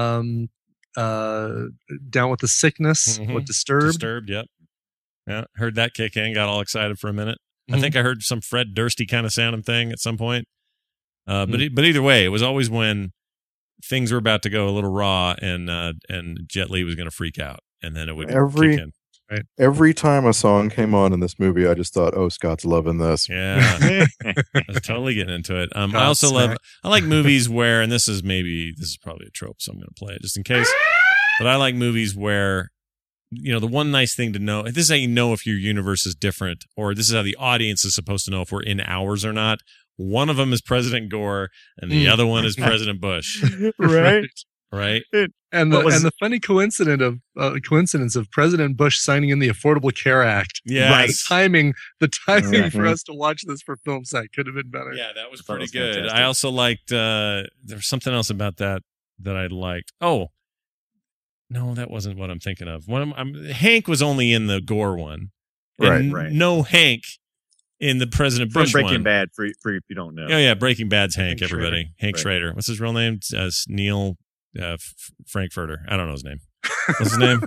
Down with the Sickness. Mhm. With Disturbed. Disturbed. Yep. Yeah, heard that kick in. Got all excited for a minute. I Mhm. think I heard some Fred Dursty kind of sounding thing at some point. But either way, it was always when things were about to go a little raw, and Jet Li was going to freak out, and then it would kick in. Every time a song came on in this movie, I just thought, "Oh, Scott's loving this." Yeah, I was totally getting into it. I also I like movies where, and this is probably a trope, so I'm going to play it just in case. But I like movies where, the one nice thing to know, this is how you know if your universe is different, or this is how the audience is supposed to know if we're in ours or not. One of them is President Gore, and the other one is President Bush. Right. Right? And the funny coincidence of President Bush signing in the Affordable Care Act. Yes. The timing for Mhm. us to watch this for film site could have been better. Yeah, that was I thought it pretty was good. fantastic. I also liked there was something else about that I liked. Oh, no, that wasn't what I'm thinking of. Hank was only in the Gore one, and Right. no Hank in the President From Bush Breaking one. Bad, for if you don't know. Oh yeah, Breaking Bad's Hank. Hank Everybody, Hank Right. Schrader. What's his real name? Neil Frankfurter. I don't know his name. What's his name?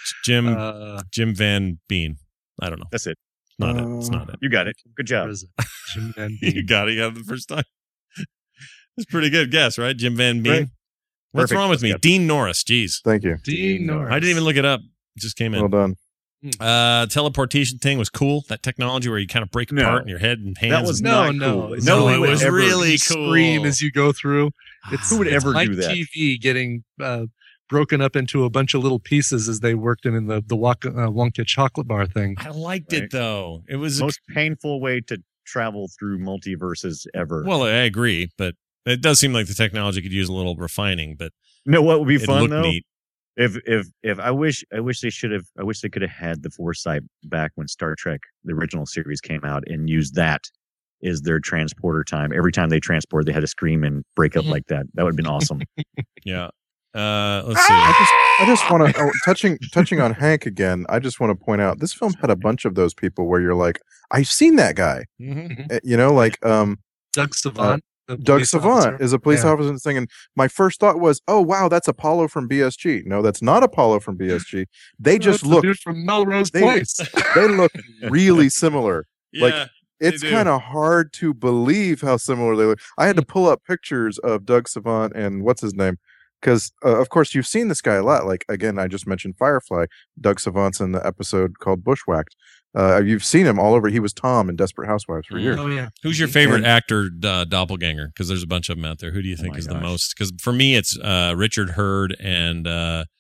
Jim Van Bean. I don't know. That's it. It's not it. It's not it. You got it. Good job. Jim Van You Bean. got it. You got it the first time. That's a pretty good guess, right? Jim Van Bean. Right. What's Perfect. wrong with me? Yeah. Dean Norris. Jeez. Thank you. Dean Norris. I didn't even look it up. It just came Well in. done. Teleportation thing was cool. That technology where you kind of break No. apart in your head and hands. That was No, not no. cool. It's No, not it like was ever really you cool. Scream as you go through. Who would ever like do that? TV getting broken up into a bunch of little pieces as they worked in the Wonka chocolate bar thing. I liked Right. it though. It was Most painful way to travel through multiverses ever. well. I agree, but it does seem like the technology could use a little refining. But you know what would be it fun looked though? neat. If I wish they could have had the foresight back when Star Trek the original series came out and used that as their transporter time. Every time they transport, they had to scream and break up like that. That would have been awesome. Yeah. Let's see. I just want to touching on Hank again. I just want to point out this film had a bunch of those people where you're like, I've seen that guy. Mhm. Like Doug Savant. the Doug police Savant officer. is a police Yeah. officer thing, and my first thought was, oh wow, that's Apollo from BSG. No, that's not Apollo from BSG. They just That's the look dude from Melrose they- Place. they look really similar. Like, Yeah. It's do. kind of hard to believe how similar they look. I had to pull up pictures of Doug Savant and what's his name, because of course you've seen this guy a lot. Like again, I just mentioned Firefly. Doug Savant's in the episode called Bushwhacked. You've seen him all over. He was Tom in Desperate Housewives for years. Oh yeah. Who's your favorite actor doppelganger? Because there's a bunch of them out there. Who do you think my is the gosh. most? Because for me, it's Richard Hurd and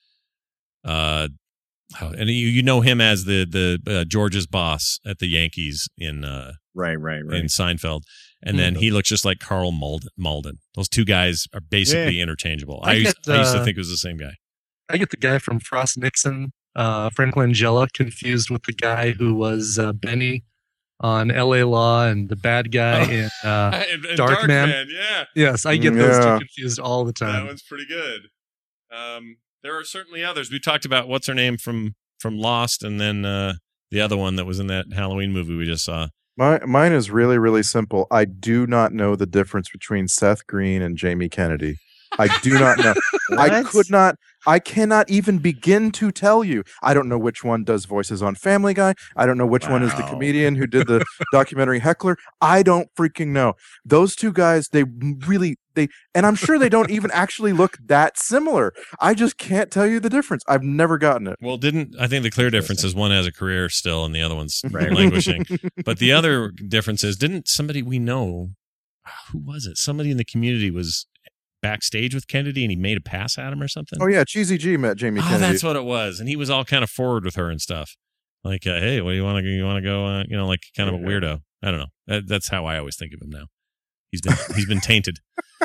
you know him as the George's boss at the Yankees in Right. in Seinfeld, and then he looks just like Carl Malden. Those two guys are basically interchangeable. I used to think it was the same guy. I get the guy from Frost Nixon, Frank Langella, confused with the guy who was Benny on L.A. Law and the bad guy in And Darkman. yeah. Yes, I get those Yeah. two confused all the That time. one's pretty good. There are certainly others. We talked about what's her name from Lost, and then the other one that was in that Halloween movie we just saw. Mine is really, really simple. I do not know the difference between Seth Green and Jamie Kennedy. I do not know. I cannot even begin to tell you. I don't know which one does voices on Family Guy. I don't know which one is the Wow. comedian who did the documentary Heckler. I don't freaking know. Those two guys, and I'm sure they don't even actually look that similar. I just can't tell you the difference. I've never gotten it. Well, I think the clear difference is one has a career still and the other one's Right. languishing. But the other difference is, didn't somebody we know, who was it? Somebody in the community was backstage with Kennedy and he made a pass at him or something? Oh yeah, Cheesy G met Jamie Oh, Kennedy. that's what it was. And he was all kind of forward with her and stuff. Like, hey, what do you want to go? You want to go? Like kind of a weirdo. I don't know. That's how I always think of him now. He's been tainted.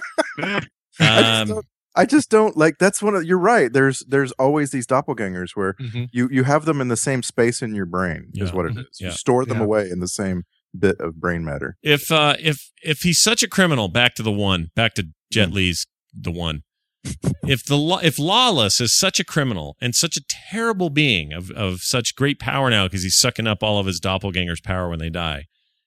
I just don't like. That's one of. You're right. There's always these doppelgangers where Mhm. you have them in the same space in your brain. Is Yeah. what it is. You Yeah. store them Yeah. away in the same bit of brain matter. If he's such a criminal, back to Jet Li's The One. If Lawless is such a criminal and such a terrible being of such great power now because he's sucking up all of his doppelganger's power when they die,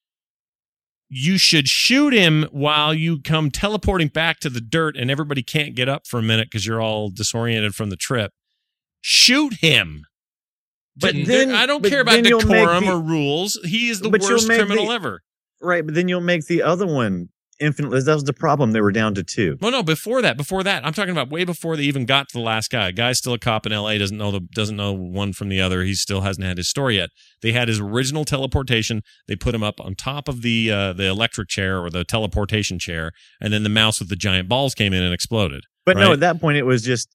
you should shoot him while you come teleporting back to the dirt and everybody can't get up for a minute because you're all disoriented from the trip. Shoot him. But then I don't care about decorum or rules. He is the worst criminal ever. Right, but then you'll make the other one infinitely. That was the problem. They were down to 2. Well, no, before that. I'm talking about way before they even got to the last guy. Guy's still a cop in L.A. Doesn't know one from the other. He still hasn't had his story yet. They had his original teleportation. They put him up on top of the electric chair or the teleportation chair, and then the mouse with the giant balls came in and exploded. But right? no, at that point it was just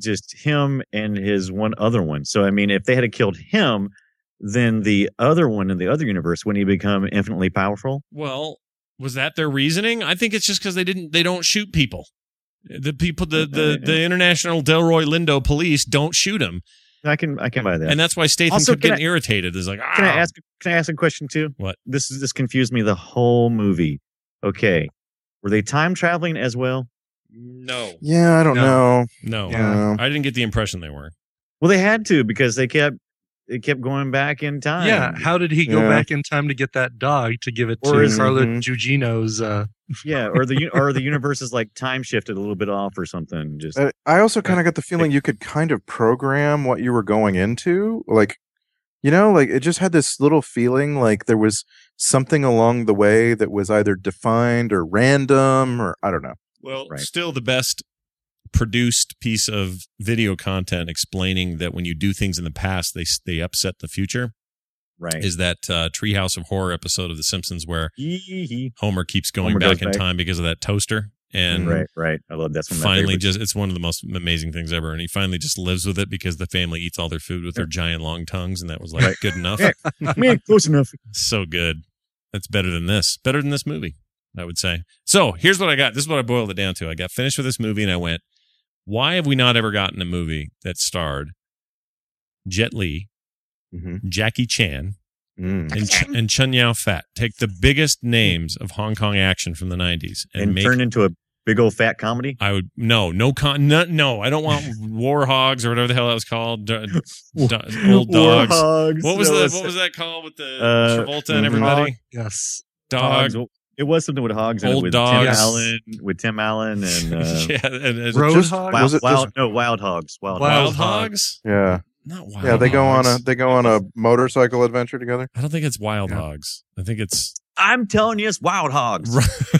him and his one other one. So I mean, if they had killed him, then the other one in the other universe, wouldn't he become infinitely powerful? Well, was that their reasoning? I think it's just because they don't shoot people. The people, the International Delroy Lindo police don't shoot him. I can buy that, and that's why Statham also, kept getting irritated. Is like, Can I ask a question too? What? This confused me the whole movie. Okay, were they time traveling as well? No. Yeah, I don't know. No, Yeah. I didn't get the impression they were. Well, they had to because they kept going back in time. Yeah, how did he go back in time to get that dog to give it to Carla Gugino's? Yeah, or the universe is like time shifted a little bit off or something. Just I also kind of got the feeling you could kind of program what you were going into, like, like it just had this little feeling like there was something along the way that was either defined or random or I don't know. Well, still the best produced piece of video content explaining that when you do things in the past, they upset the future. Right. Is that Treehouse of Horror episode of The Simpsons where Homer keeps going back in time because of that toaster. And right. I love that. Finally, it's one of the most amazing things ever. And he finally just lives with it because the family eats all their food with their giant long tongues. And that was like good enough. Close enough. So good. That's better than this movie, I would say. So here's what I got. This is what I boiled it down to. I got finished with this movie and I went, why have we not ever gotten a movie that starred Jet Li, Jackie Chan, and Chun Yao Fat? Take the biggest names of Hong Kong action from the 90s and turn into a big old fat comedy. I would no. I don't want War Hogs or whatever the hell that was called. Old dogs. Hogs. What was that called with the Travolta and everybody? Yes, dog. Hogs. It was something with hogs. Old with dogs. Tim Allen, and and Road Hogs. Wild Hogs. Wild Hogs. Yeah. Not Wild Yeah, they Hogs. go on a motorcycle adventure together. I don't think it's Wild Hogs. I think it's. I'm telling you, it's Wild Hogs.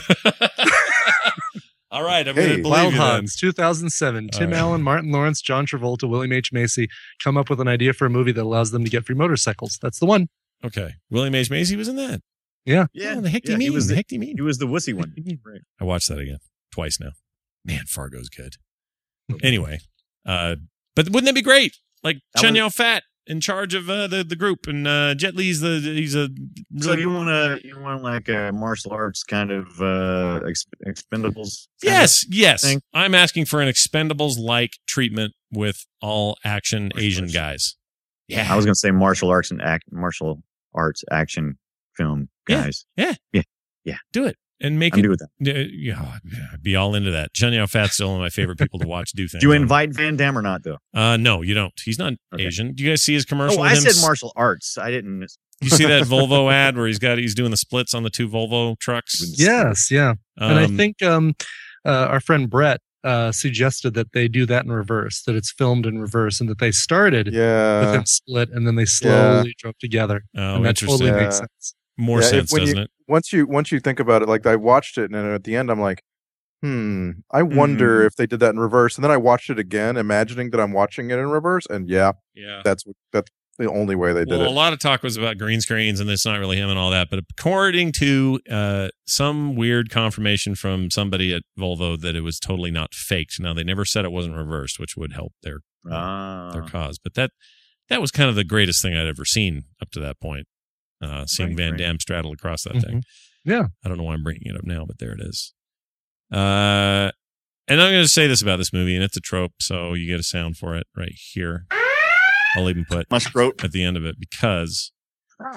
All right, I'm going to believe Wild you Hogs, 2007. Tim Allen, Martin Lawrence, John Travolta, William H. Macy come up with an idea for a movie that allows them to get free motorcycles. That's the one. Okay, William H. Macy was in that. Yeah. The heck do you mean? He was the heck do you mean? He was the wussy one. Right. I watched that again twice now. Man, Fargo's good. Anyway, but wouldn't that be great? Like Chun Yao Fat in charge of the group, and Jet Li's he's a. Really So you want like a martial arts kind of Expendables? Yes. thing? I'm asking for an Expendables like treatment with all action Asian guys. Yeah, I was going to say martial arts action film guys. Yeah. Do it and make I'm it. good with that. Yeah, be all into that. Chun Yao Fat's still one of my favorite people to watch do things. Do you invite Van Damme or not, though? No, you don't. He's not Asian. Do you guys see his commercial? Oh, I said martial arts. I didn't. You see that Volvo ad where he's doing the splits on the 2 Volvo trucks? Yes, yeah. And I think our friend Brett suggested that they do that in reverse, that it's filmed in reverse, and that they started with him split and then they slowly drove together. Oh, and that interesting. totally makes sense. More sense, doesn't it? Once you think about it, like I watched it, and at the end, I'm like, I wonder if they did that in reverse. And then I watched it again, imagining that I'm watching it in reverse, and that's the only way they did it. A lot of talk was about green screens, and it's not really him and all that. But according to some weird confirmation from somebody at Volvo, that it was totally not faked. Now they never said it wasn't reversed, which would help their cause. But that was kind of the greatest thing I'd ever seen up to that point. Seeing Van Damme straddle across that thing. Yeah. I don't know why I'm bringing it up now, but there it is. And I'm going to say this about this movie, and it's a trope, so you get a sound for it right here. I'll even put my throat at the end of it because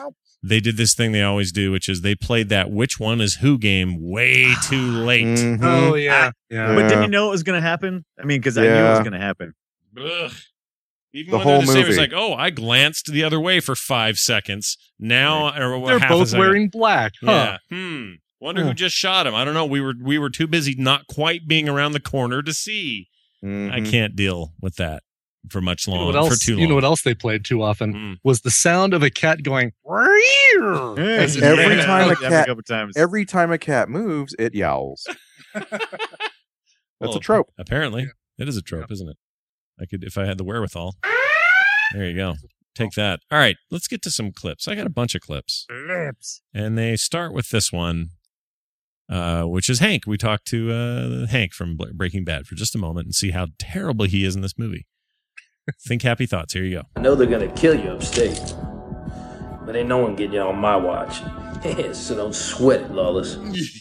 they did this thing they always do, which is they played that which one is who game way too late. Mhm. Oh yeah, yeah. But didn't you know it was going to happen? I mean, because I knew it was going to happen. Ugh. Even The when whole they're the same, it's movie. like, oh, I glanced the other way for 5 seconds. Now, or They're half a both second. wearing black. Huh. Yeah. Wonder who just shot him. I don't know. We were too busy not quite being around the corner to see. Mhm. I can't deal with that for much long. You know what else? For too long. You know what else they played too often Mm. was the sound of a cat going. As it- Every Yeah. time a Every cat- couple times. Every time a cat moves, it yowls. That's Well, a trope. Apparently, it is a trope, isn't it? I could, if I had the wherewithal. There you go. Take that. All right, let's get to some clips. I got a bunch of clips, and they start with this one, which is Hank. We talked to Hank from Breaking Bad for just a moment and see how terrible he is in this movie. Think happy thoughts. Here you go. I know they're gonna kill you upstate, but ain't no one getting you on my watch. So don't sweat it, Lawless.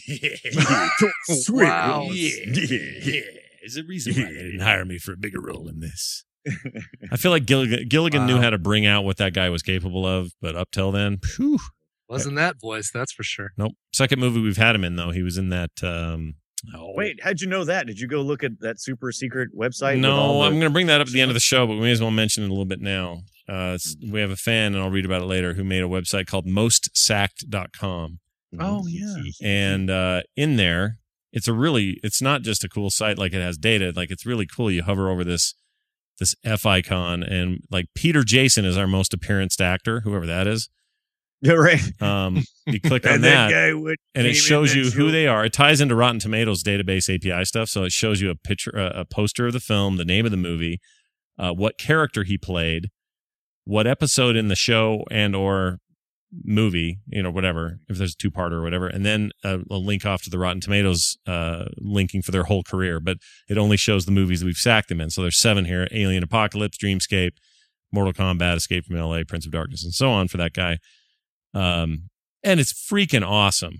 Wow. Yeah. There's a reason why they didn't hire me for a bigger role in this. I feel like Gilligan knew how to bring out what that guy was capable of, but up till then, phew. Wasn't that voice? That's for sure. Nope. Second movie we've had him in, though. He was in that. Wait, how'd you know that? Did you go look at that super secret website? with No, all the- I'm going to bring that up at the end of the show, but we may as well mention it a little bit now. We have a fan, and I'll read about it later, who made a website called mostsacked.com. Oh yeah. And in there, it's not just a cool site, like it has data, like it's really cool. You hover over this F icon, and like Peter Jason is our most appearanced actor, whoever that is. Yeah, right. You click on And that, guy would and it came in shows that you who show. they are. It ties into Rotten Tomatoes database API stuff, so it shows you a picture, a poster of the film, the name of the movie, what character he played, what episode in the show and or movie, whatever, if there's a two-parter or whatever, and then a link off to the Rotten Tomatoes linking for their whole career. But it only shows the movies that we've sacked them in. So there's 7 here: Alien, Apocalypse, Dreamscape, Mortal Kombat, Escape from LA, Prince of Darkness, and so on for that guy. And it's freaking awesome.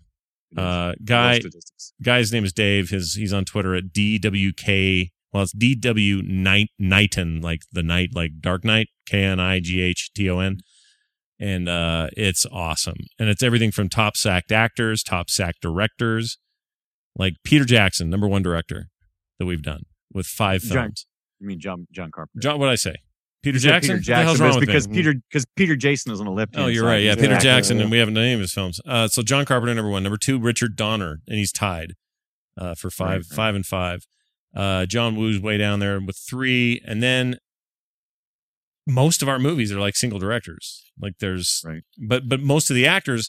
Guy's name is Dave. He's on Twitter at DWK. Well, it's DW Knighton, like the night, like Dark Knight, KNIGHTON. And it's awesome. And it's everything from top sacked actors, top sacked directors, like Peter Jackson, number 1 director that we've done with 5 films. You mean John Carpenter? John, what'd I say? Peter You said Jackson? Peter What the hell's Jackson wrong is with me? because Peter Jason is on the left. Oh, you're right. Yeah, Yeah. Peter Jackson, Yeah. and we haven't done any of his films. So John Carpenter, number 1. Number 2, Richard Donner, and he's tied for 5 and 5. John Woo's way down there with 3, and then most of our movies are like single directors. Like there's, but most of the actors,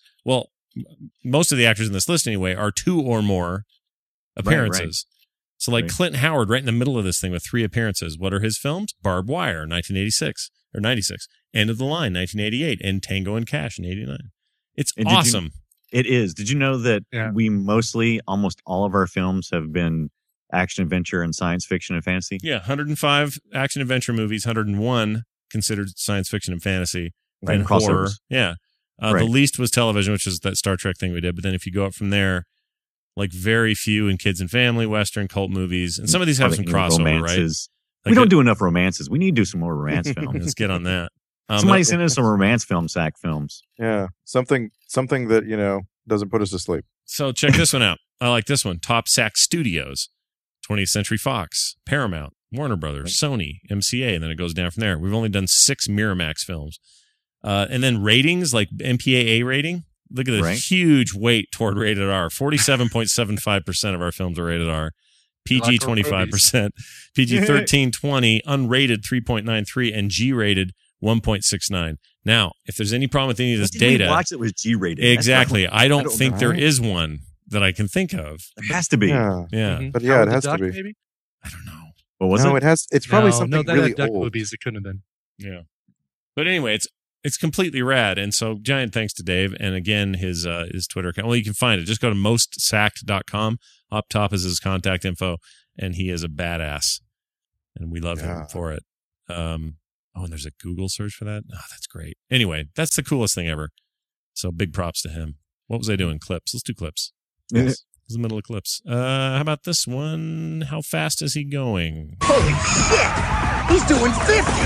most of the actors in this list anyway, are 2 or more appearances. So like Clint Howard, right in the middle of this thing with 3 appearances. What are his films? Barbed Wire, 1986 or 96. End of the Line, 1988, and Tango and Cash in 89. It's And did you- awesome. It is. Did you know that we almost all of our films have been action, adventure, and science fiction and fantasy? Yeah, 105 action adventure movies, 101 considered science fiction and fantasy, Right, and crossovers. horror. Yeah. The Right. least was television, which is that Star Trek thing we did. But then if you go up from there, like very few in kids and family, Western, cult movies. And some of these have some crossover, romances. right? We don't do enough romances. We need to do some more romance films. Let's get on that. Somebody send us some romance sack films. Yeah, something that doesn't put us to sleep. So check this one out. I like this one. Top Sack Studios, 20th Century Fox, Paramount, Warner Brothers, Sony, MCA, and then it goes down from there. We've only done 6 Miramax films. And then ratings, like MPAA rating. Look at the huge weight toward rated R. 47.75% of our films are rated R. PG 25%, PG 13, 20, unrated 3.93, and G rated 1.69. Now, if there's any problem with any of this data, watch that was G rated. exactly. I don't think know. there is one that I can think of. It has to be. Yeah, Yeah. but yeah, it has to be. Maybe? I don't know. What was No, it? it has. It's probably No, something that really had duck old. movies. It couldn't have been. Yeah. But anyway, it's completely rad. And so giant thanks to Dave. And again, his Twitter account. Well, you can find it. Just go to mostsacked.com. Up top is his contact info. And he is a badass. And we love him for it. And there's a Google search for that. Oh, that's great. Anyway, that's the coolest thing ever. So big props to him. What was I doing? Clips. Let's do clips. Yes. This is the middle of clips. How about this one? How fast is he going? Holy shit! He's doing 50!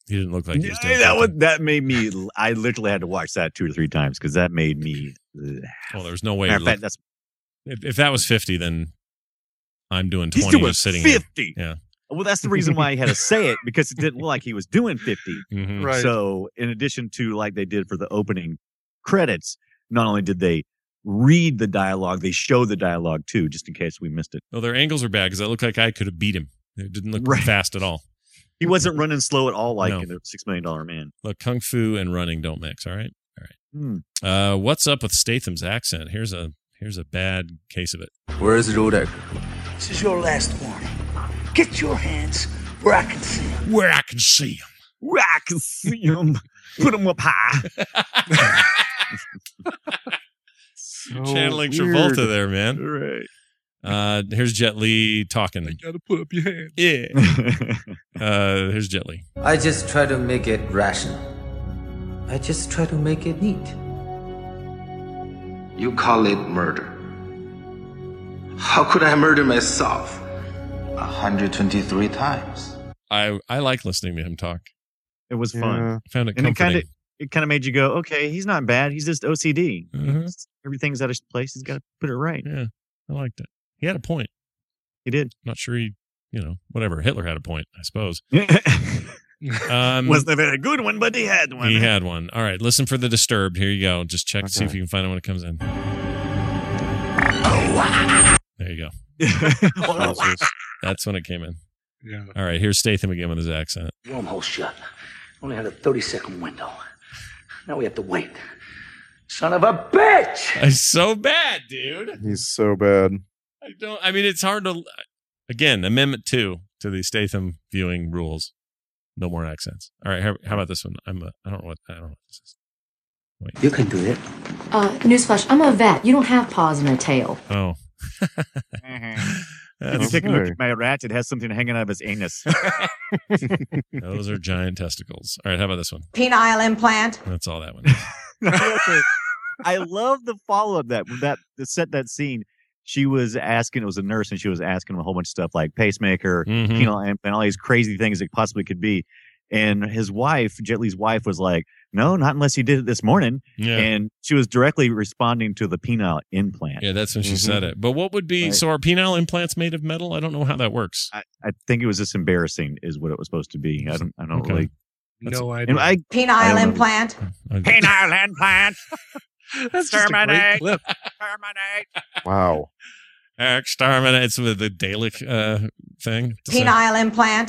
He didn't look like he was doing that made me. I literally had to watch that 2 or 3 times because that made me. Well, there's no way. Matter of fact, that's If that was 50, then I'm doing 20 he's doing just sitting 50. here. Yeah. Well, that's the reason why he had to say it, because it didn't look like he was doing 50. Mhm. Right. So, in addition to like they did for the opening credits, not only did they read the dialogue, they showed the dialogue too, just in case we missed it. Well, their angles are bad because it looked like I could have beat him. It didn't look Right. fast at all. He wasn't running slow at all like No. in the $6 Million Man. Look, kung fu and running don't mix. All right. Hmm. What's up with Statham's accent? Here's a bad case of it. Where is Rudek? This is your last warning. Get your hands where I can see them. Where I can see him. Where I can see him. Put him up high. Channeling weird. Travolta there, man. Right. Here's Jet Li talking. Gotta put up your hand. Yeah. Here's Jet Li. I just try to make it rational. I just try to make it neat. You call it murder. How could I murder myself? 123 times. I like listening to him talk. It was fun. Yeah. I found it And comforting. it kind of made you go, okay, he's not bad. He's just OCD. Mhm. Everything's out of place. He's got to put it right. Yeah, I liked it. He had a point. He did. Not sure whatever. Hitler had a point, I suppose. Wasn't a very good one, but he had one. He had one. All right, listen for the Disturbed. Here you go. Just check to see if you can find it when it comes in. There you go. That's when it came in. Yeah. All right, here's Statham again with his accent. Wormhole shut. Only had a 30-second window. Now we have to wait. Son of a bitch! It's so bad, dude. He's so bad. I mean, it's hard to. Again, Amendment 2 to the Statham viewing rules. No more accents. All right, how about this one? I don't know what this is. Wait. You can do it. Newsflash, I'm a vet. You don't have paws and a tail. Oh. If you take a look at my rat, it has something hanging out of his anus. Those are giant testicles. All right, how about this one? Penile implant. That's all that one is. I love the follow-up that set that scene. She was asking, it was a nurse, and she was asking him a whole bunch of stuff like pacemaker, Mhm. penile implant, all these crazy things it possibly could be. And his wife, Jet Li's wife, was like, no, not unless you did it this morning. Yeah. And she was directly responding to the penile implant. Yeah, that's when she said it. But what would be, Right. so are penile implants made of metal? I don't know how that works. I think it was just embarrassing is what it was supposed to be. I don't Okay. really. No And idea. Penile I don't know. implant. Penile implant. That's just a great Terminate. clip. Terminate. Wow. Exterminates with the Dalek thing. Penile implant.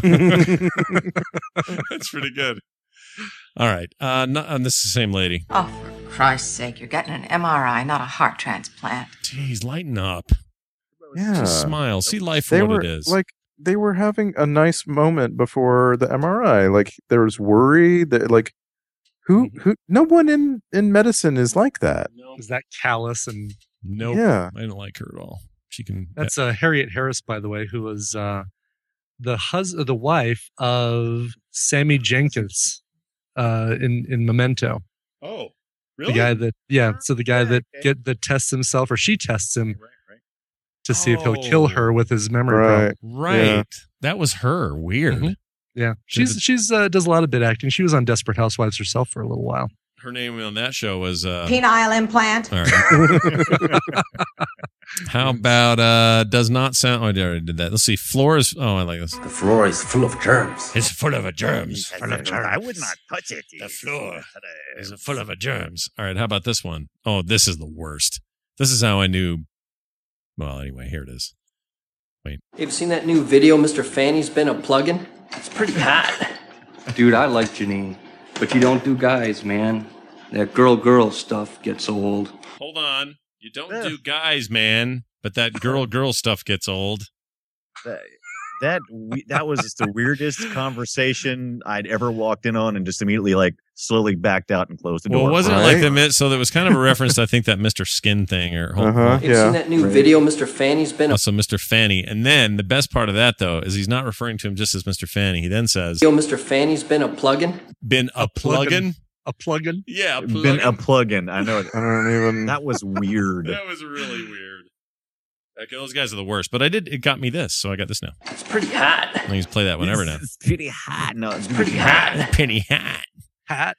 That's pretty good. All right. This is the same lady. Oh, for Christ's sake, you're getting an MRI, not a heart transplant. Jeez, lighten up. Yeah. Just smile. See life for They what were it is. like they were having a nice moment before the MRI. Like there was worry that like who no one in medicine is like that. Is that callous? And Nope. Yeah. I don't like her at all. She can. that's Harriet Harris, by the way, who was the wife of Sammy Jenkins in Memento. Oh, The guy that so the guy that tests himself, or she tests him to see if he'll kill her with his memory problem. Right. Yeah. That was her. Weird. Mhm. Yeah, she's does a lot of bit acting. She was on Desperate Housewives herself for a little while. Her name on that show was. Penile implant. All right. How about does not sound? Oh, I already did that. Let's see. Floor is. Oh, I like this. The floor is full of germs. It's full of germs. I would not touch it. The floor is full of germs. All right. How about this one? Oh, this is the worst. This is how I knew. Well, anyway, here it is. Wait. You've seen that new video Mr. Fanny's been a plugin? It's pretty hot. Dude, I like Janine, but you don't do guys, man. That girl stuff gets old. Hold on. You don't do guys, man. But that girl stuff gets old. That was just the weirdest conversation I'd ever walked in on, and just immediately like slowly backed out and closed the door. Well, wasn't it like the so there was kind of a reference to, I think, that Mr. Skin thing or You've seen that new video Mr. Fanny's been a also Mr. Fanny. And then the best part of that though is he's not referring to him just as Mr. Fanny. He then says Mr. Fanny's been a plugin. Been a plugin? A plugin? Yeah, a Been a plug-in. I know it. I don't even. That was weird. That was really weird. Okay, those guys are the worst. But it got me this, so I got this now. It's pretty hot. I can just play that whenever now. It's pretty hot. No, it's Pretty hot. Pretty hot. Hat.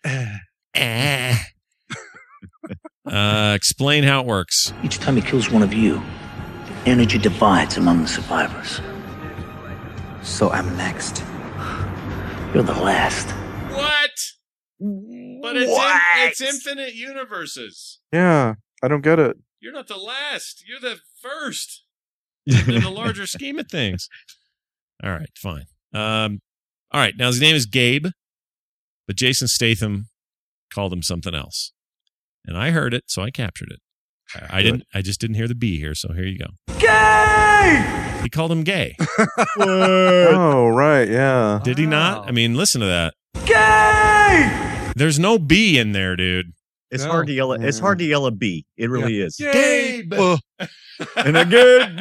Explain how it works. Each time he kills one of you, the energy divides among the survivors. So I'm next. You're the last. What? But it's infinite universes. Yeah, I don't get it. You're not the last. You're the first in the larger scheme of things. All right, fine. All right, now his name is Gabe, but Jason Statham called him something else. And I heard it, so I captured it. I just didn't hear the B here, so here you go. Gay! He called him gay. Oh, right, yeah. Did he not? I mean, listen to that. Gay! There's no B in there, dude. It's hard to yell. It's hard to yell a B. It really is. Gabe. And again,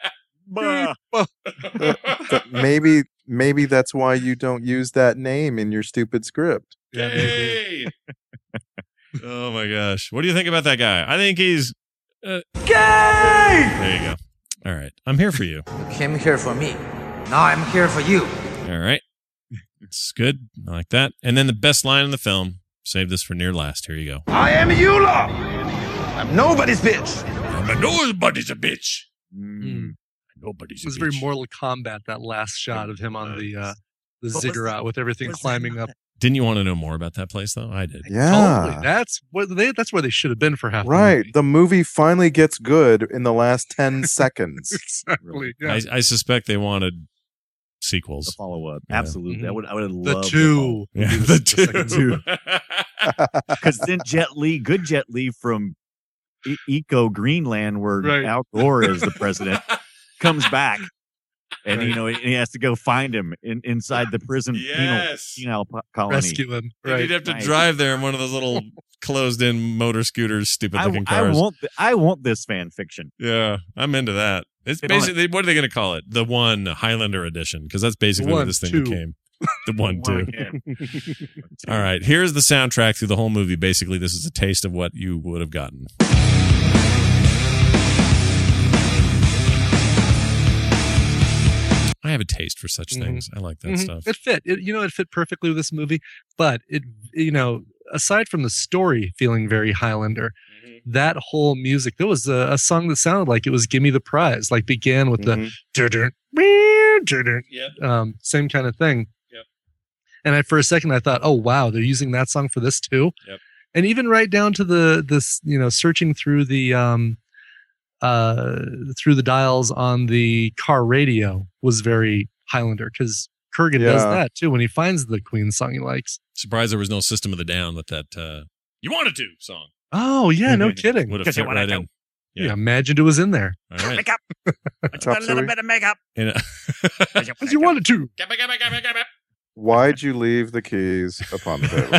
Maybe that's why you don't use that name in your stupid script. Gay. Oh my gosh. What do you think about that guy? I think he's Gay! There you go. All right. I'm here for you. You came here for me. Now I'm here for you. All right. It's good. I like that. And then the best line in the film. Save this for near last. Here you go. I am Eula! I'm nobody's bitch! Nobody's a bitch. Nobody's It was very Mortal Kombat, that last shot of him on the ziggurat with everything climbing up. Didn't you want to know more about that place, though? I did. Yeah. Totally. That's where they should have been for half Right. The movie finally gets good in the last 10 seconds. Exactly. Yeah. I suspect they wanted sequels. The follow up. Yeah. Absolutely. I would have The loved two. Yeah, second two. Because then good Jet Li from Eco Greenland, where Right. Al Gore is the president, comes back. And, he has to go find him inside the prison penal colony. Rescue him. And Right. you'd have to Nice. drive there in one of those little closed-in motor scooters, stupid-looking cars. I want this fan fiction. Yeah, I'm into that. It's basically, what are they going to call it? The one Highlander edition, because that's basically what this thing became. The 1, 2. All right, here's the soundtrack through the whole movie. Basically, this is a taste of what you would have gotten. I have a taste for such things. I like that stuff. It fit. It fit perfectly with this movie. But aside from the story feeling very Highlander, that whole music, there was a song that sounded like it was "Gimme the Prize," like began with the same kind of thing. Yep. And for a second I thought, oh wow, they're using that song for this too. Yep. And even right down to searching through the dials on the car radio was very Highlander, because Kurgan does that too when he finds the Queen song he likes. Surprised there was no System of the Down with that "You Wanted To" song. Oh yeah, no kidding. Would have fit right in. Yeah, imagined it was in there. All right. Makeup. Just a little bit of makeup. As you wanted to. Why'd you leave the keys upon the table?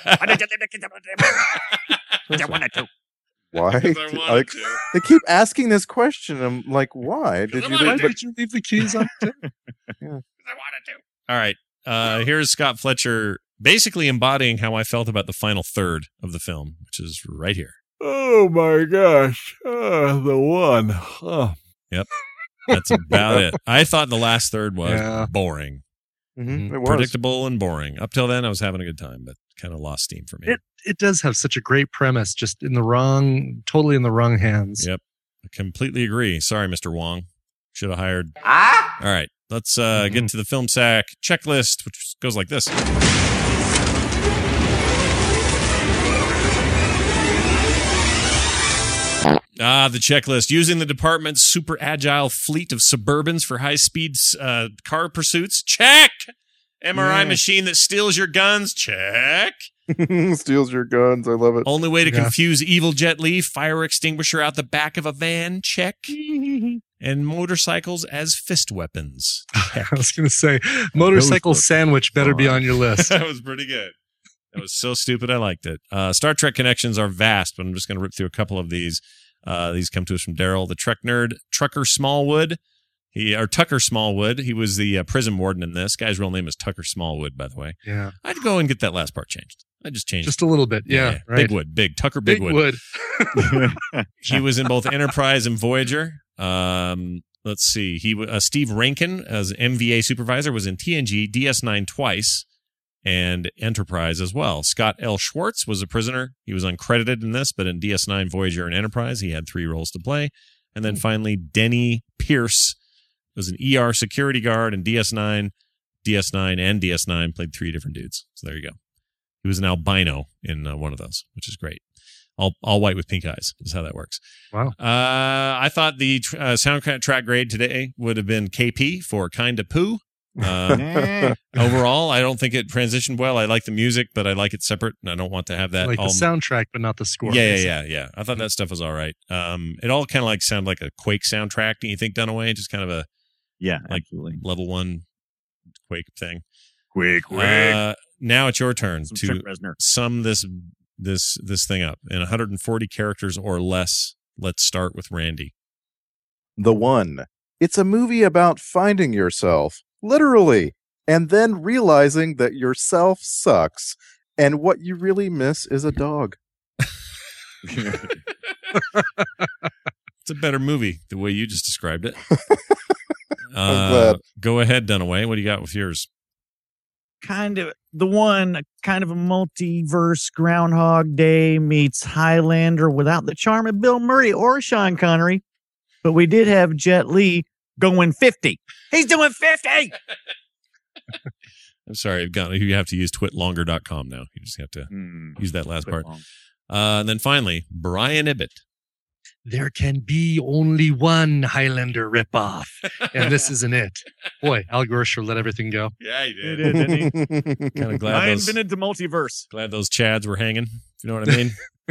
I wanted to. Why? wanted to. They keep asking this question. I'm like, why did you Why leave? did you leave the keys on the table? All right. Here's Scott Fletcher basically embodying how I felt about the final third of the film, which is right here. Oh my gosh. The one. Oh. Yep. That's about it. I thought the last third was boring. It was. Predictable and boring. Up till then, I was having a good time, but kind of lost steam for me. It does have such a great premise, just totally in the wrong hands. Yep. I completely agree. Sorry, Mr. Wong. Should have hired. All right. Let's get into the film sack checklist, which goes like this. The checklist. Using the department's super agile fleet of Suburbans for high-speed car pursuits. Check. MRI machine that steals your guns. Check. Steals your guns. I love it. Only way to confuse evil Jet Li. Fire extinguisher out the back of a van. Check. And motorcycles as fist weapons. I was going to say, motorcycle sandwich better be on your list. That was pretty good. That was so stupid. I liked it. Star Trek connections are vast, but I'm just going to rip through a couple of these. These come to us from Daryl, the Trek nerd, Tucker Smallwood. Tucker Smallwood. He was the prison warden in this. Guy's real name is Tucker Smallwood, by the way. Yeah. I'd go and get that last part changed. I just changed Just a little bit. Yeah. Right. Big Tucker Bigwood. He was in both Enterprise and Voyager. Let's see. Steve Rankin as MVA supervisor was in TNG, DS9 twice, and Enterprise as well. Scott L. Schwartz was a prisoner. He was uncredited in this, but in DS9, Voyager, and Enterprise, he had 3 roles to play. And then finally, Denny Pierce was an ER security guard in DS9, and DS9, played 3 different dudes. So there you go. He was an albino in one of those, which is great. All white with pink eyes is how that works. Wow. I thought the soundtrack grade today would have been KP for Kinda Poo. Overall, I don't think it transitioned well. I like the music, but I like it separate, and I don't want to have that. Like the soundtrack, but not the score. Yeah. I thought that stuff was all right. It all kind of like sounded like a Quake soundtrack. Do you think, Dunaway? Just kind of a absolutely level 1 Quake thing. Quake. Now it's your turn Some to Trent Reznor. sum this thing up in 140 characters or less. Let's start with Randy. The One. It's a movie about finding yourself, literally, and then realizing that yourself sucks, and what you really miss is a dog. It's a better movie the way you just described it. I'm glad. Go ahead, Dunaway. What do you got with yours? Kind of a multiverse Groundhog Day meets Highlander without the charm of Bill Murray or Sean Connery. But we did have Jet Li going 50. He's doing 50. I'm sorry. You have to use twitlonger.com now. You just have to use that last part. And then finally, Brian Ibbett. There can be only one Highlander ripoff, and this isn't it. Boy, Al Gore sure let everything go. Yeah, he did. He did, didn't he? Kind of glad I invented the multiverse. Glad those Chads were hanging. If you know what I mean.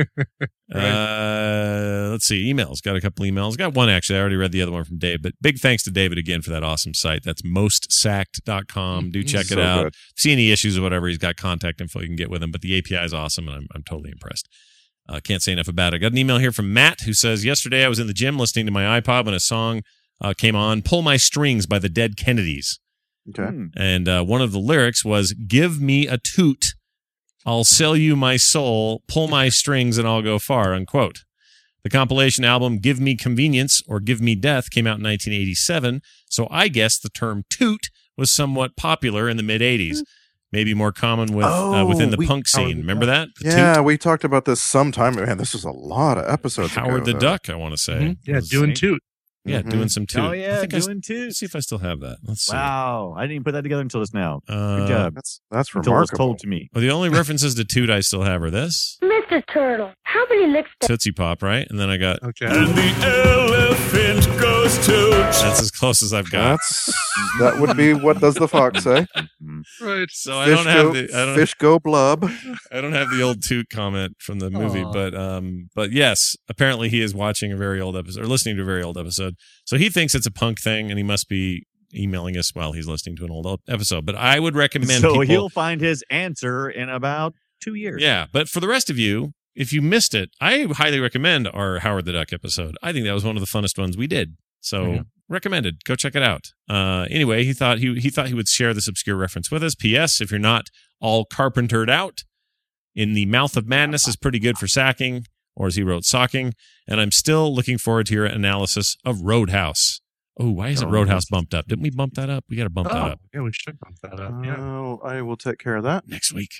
Let's see. Emails. Got a couple emails. Got one, actually. I already read the other one from Dave, but big thanks to David again for that awesome site. That's mostsacked.com. Do check it out. Good. See any issues or whatever, he's got contact info. You can get with him, but the API is awesome, and I'm totally impressed. Can't say enough about it. I got an email here from Matt who says, yesterday I was in the gym listening to my iPod when a song came on, Pull My Strings by the Dead Kennedys. Okay. And one of the lyrics was, give me a toot, I'll sell you my soul, pull my strings and I'll go far, unquote. The compilation album Give Me Convenience or Give Me Death came out in 1987, so I guess the term toot was somewhat popular in the mid-'80s. Maybe more common within the punk scene. Remember that? Toot? We talked about this sometime. Man, this was a lot of episodes Howard ago, the Duck, I want to say. Mm-hmm. Yeah, doing toot. Yeah, doing some toot. Oh, yeah, doing toot. Let's see if I still have that. Let's see. Wow. I didn't even put that together until just now. Good job. That's until remarkable. it was told to me. Well, the only references to toot I still have are this. Mr. Turtle, how many licks? Tootsie Pop, right? And then I got... Okay. And the elephant goes toot. That's as close as I've got. That would be what does the fox say? Right. So I don't have the fish go blub. I don't have the old toot comment from the movie, but yes, apparently he is watching a very old episode or listening to a very old episode. So he thinks it's a punk thing, and he must be emailing us while he's listening to an old episode. But I would recommend so he'll find his answer in about 2 years. Yeah, but for the rest of you, if you missed it, I highly recommend our Howard the Duck episode. I think that was one of the funnest ones we did. So recommended. Go check it out. Anyway, he thought he would share this obscure reference with us. P.S. If you're not all carpentered out, In the Mouth of Madness is pretty good for sacking, or as he wrote, socking. And I'm still looking forward to your analysis of Roadhouse. Oh, why isn't Roadhouse bumped up? Didn't we bump that up? We got to bump that up. Yeah, we should bump that up. Yeah. I will take care of that next week.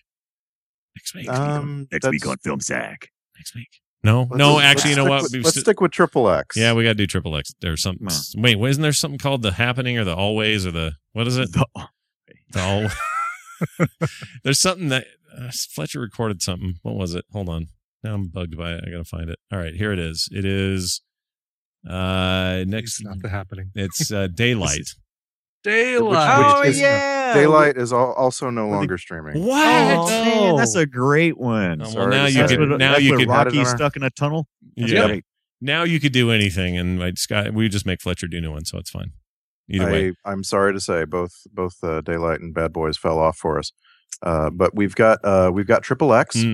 Next week on Film Sack. Next week. No, actually, you know what? Let's stick with Triple X. Yeah, we got to do Triple X. There's something. Wait, isn't there something called The Happening or The Always or the, what is it? The Always. There's something that Fletcher recorded something. What was it? Hold on. Now I'm bugged by it. I got to find it. All right, here it is. It is next. It's not The Happening. It's Daylight. Daylight. Daylight is also no longer streaming. What? Oh, man, that's a great one. Well, now you could Rocky stuck in a tunnel. Yeah. Now you could do anything, and we just make Fletcher do new ones, so it's fine. Either way, I'm sorry to say both Daylight and Bad Boys fell off for us, but we've got Triple X.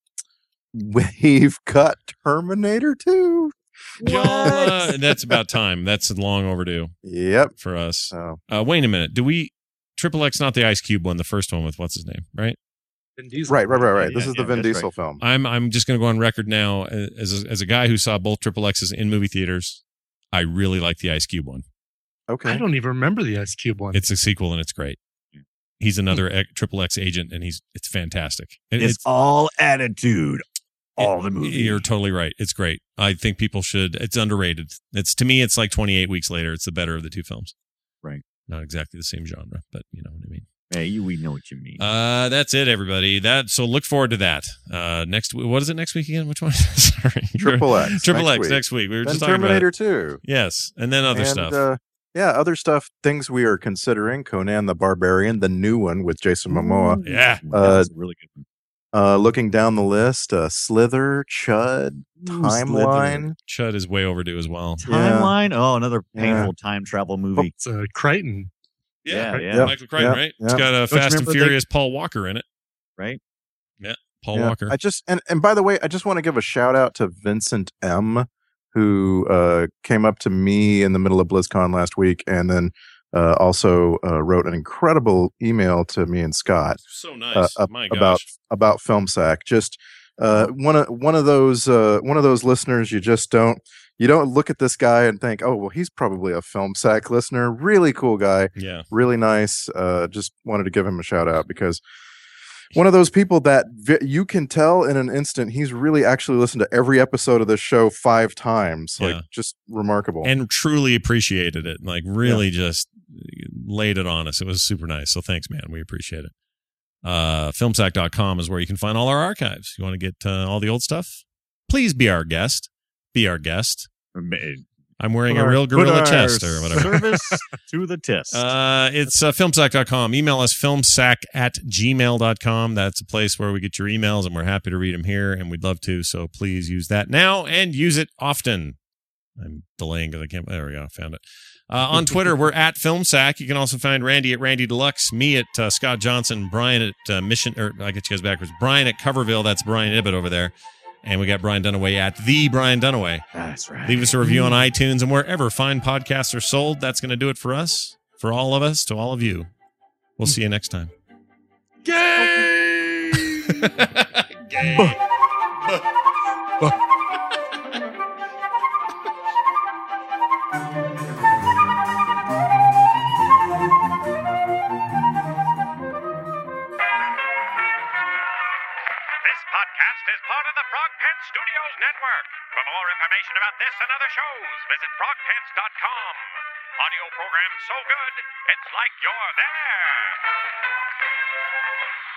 We've got Terminator 2. That's about time. That's long overdue. Yep, for us. Wait a minute. Do we Triple X, not the Ice Cube one, the first one with what's his name, right? Vin Diesel. Right. This is the Vin that's Diesel right. film. I'm just going to go on record now as a guy who saw both Triple X's in movie theaters. I really like the Ice Cube one. Okay. I don't even remember the Ice Cube one. It's a sequel and it's great. He's another Triple X agent and it's fantastic. It's all attitude. All the movie. You're totally right. It's great. I think people should. It's underrated. To me, it's like 28 Weeks Later. It's the better of the two films. Right. Not exactly the same genre, but you know what I mean. Hey, we know what you mean. That's it, everybody. So look forward to that. Next, what is it next week again? Which one? Sorry, Triple X. Triple X next week. We were then just talking Terminator about 2. Yes, and then other stuff. Other stuff. Things we are considering: Conan the Barbarian, the new one with Jason Momoa. Yeah, that's a really good one. Looking down the list, Slither, Chud, Timeline. Chud is way overdue as well. Timeline. Oh, another painful time travel movie. It's Crichton. Yeah. Michael Crichton, right? It's got a Fast and Furious Paul Walker in it. Right? Yeah, Paul Walker. And by the way, I just want to give a shout out to Vincent M., who came up to me in the middle of BlizzCon last week and then also wrote an incredible email to me and Scott. So nice. My gosh. About FilmSack. Just one of those listeners you just don't look at this guy and think, oh, well, he's probably a FilmSack listener. Really cool guy. Yeah. Really nice. Just wanted to give him a shout out because one of those people that you can tell in an instant he's really actually listened to every episode of this show 5 times. Like, just remarkable. And truly appreciated it. Like, really just laid it on us. It was super nice. So thanks, man. We appreciate it. Filmsack.com is where you can find all our archives. You want to get all the old stuff? Please be our guest. Be our guest. I'm wearing a real gorilla chest or whatever. Service to the test. It's filmsack.com. Email us filmsack@gmail.com. That's a place where we get your emails, and we're happy to read them here, and we'd love to. So please use that now and use it often. I'm delaying because I can't. There we go. Found it. On Twitter, we're at FilmSack. You can also find Randy at Randy Deluxe, me at Scott Johnson, Brian at Mission, or I get you guys backwards. Brian at Coverville. That's Brian Ibbett over there. And we got Brian Dunaway at The Brian Dunaway. That's right. Leave us a review on iTunes and wherever fine podcasts are sold. That's going to do it for us, for all of us, to all of you. We'll see you next time. Gay! Gay. Is part of the Frog Pants Studios Network. For more information about this and other shows, visit frogpants.com. Audio programs so good, it's like you're there.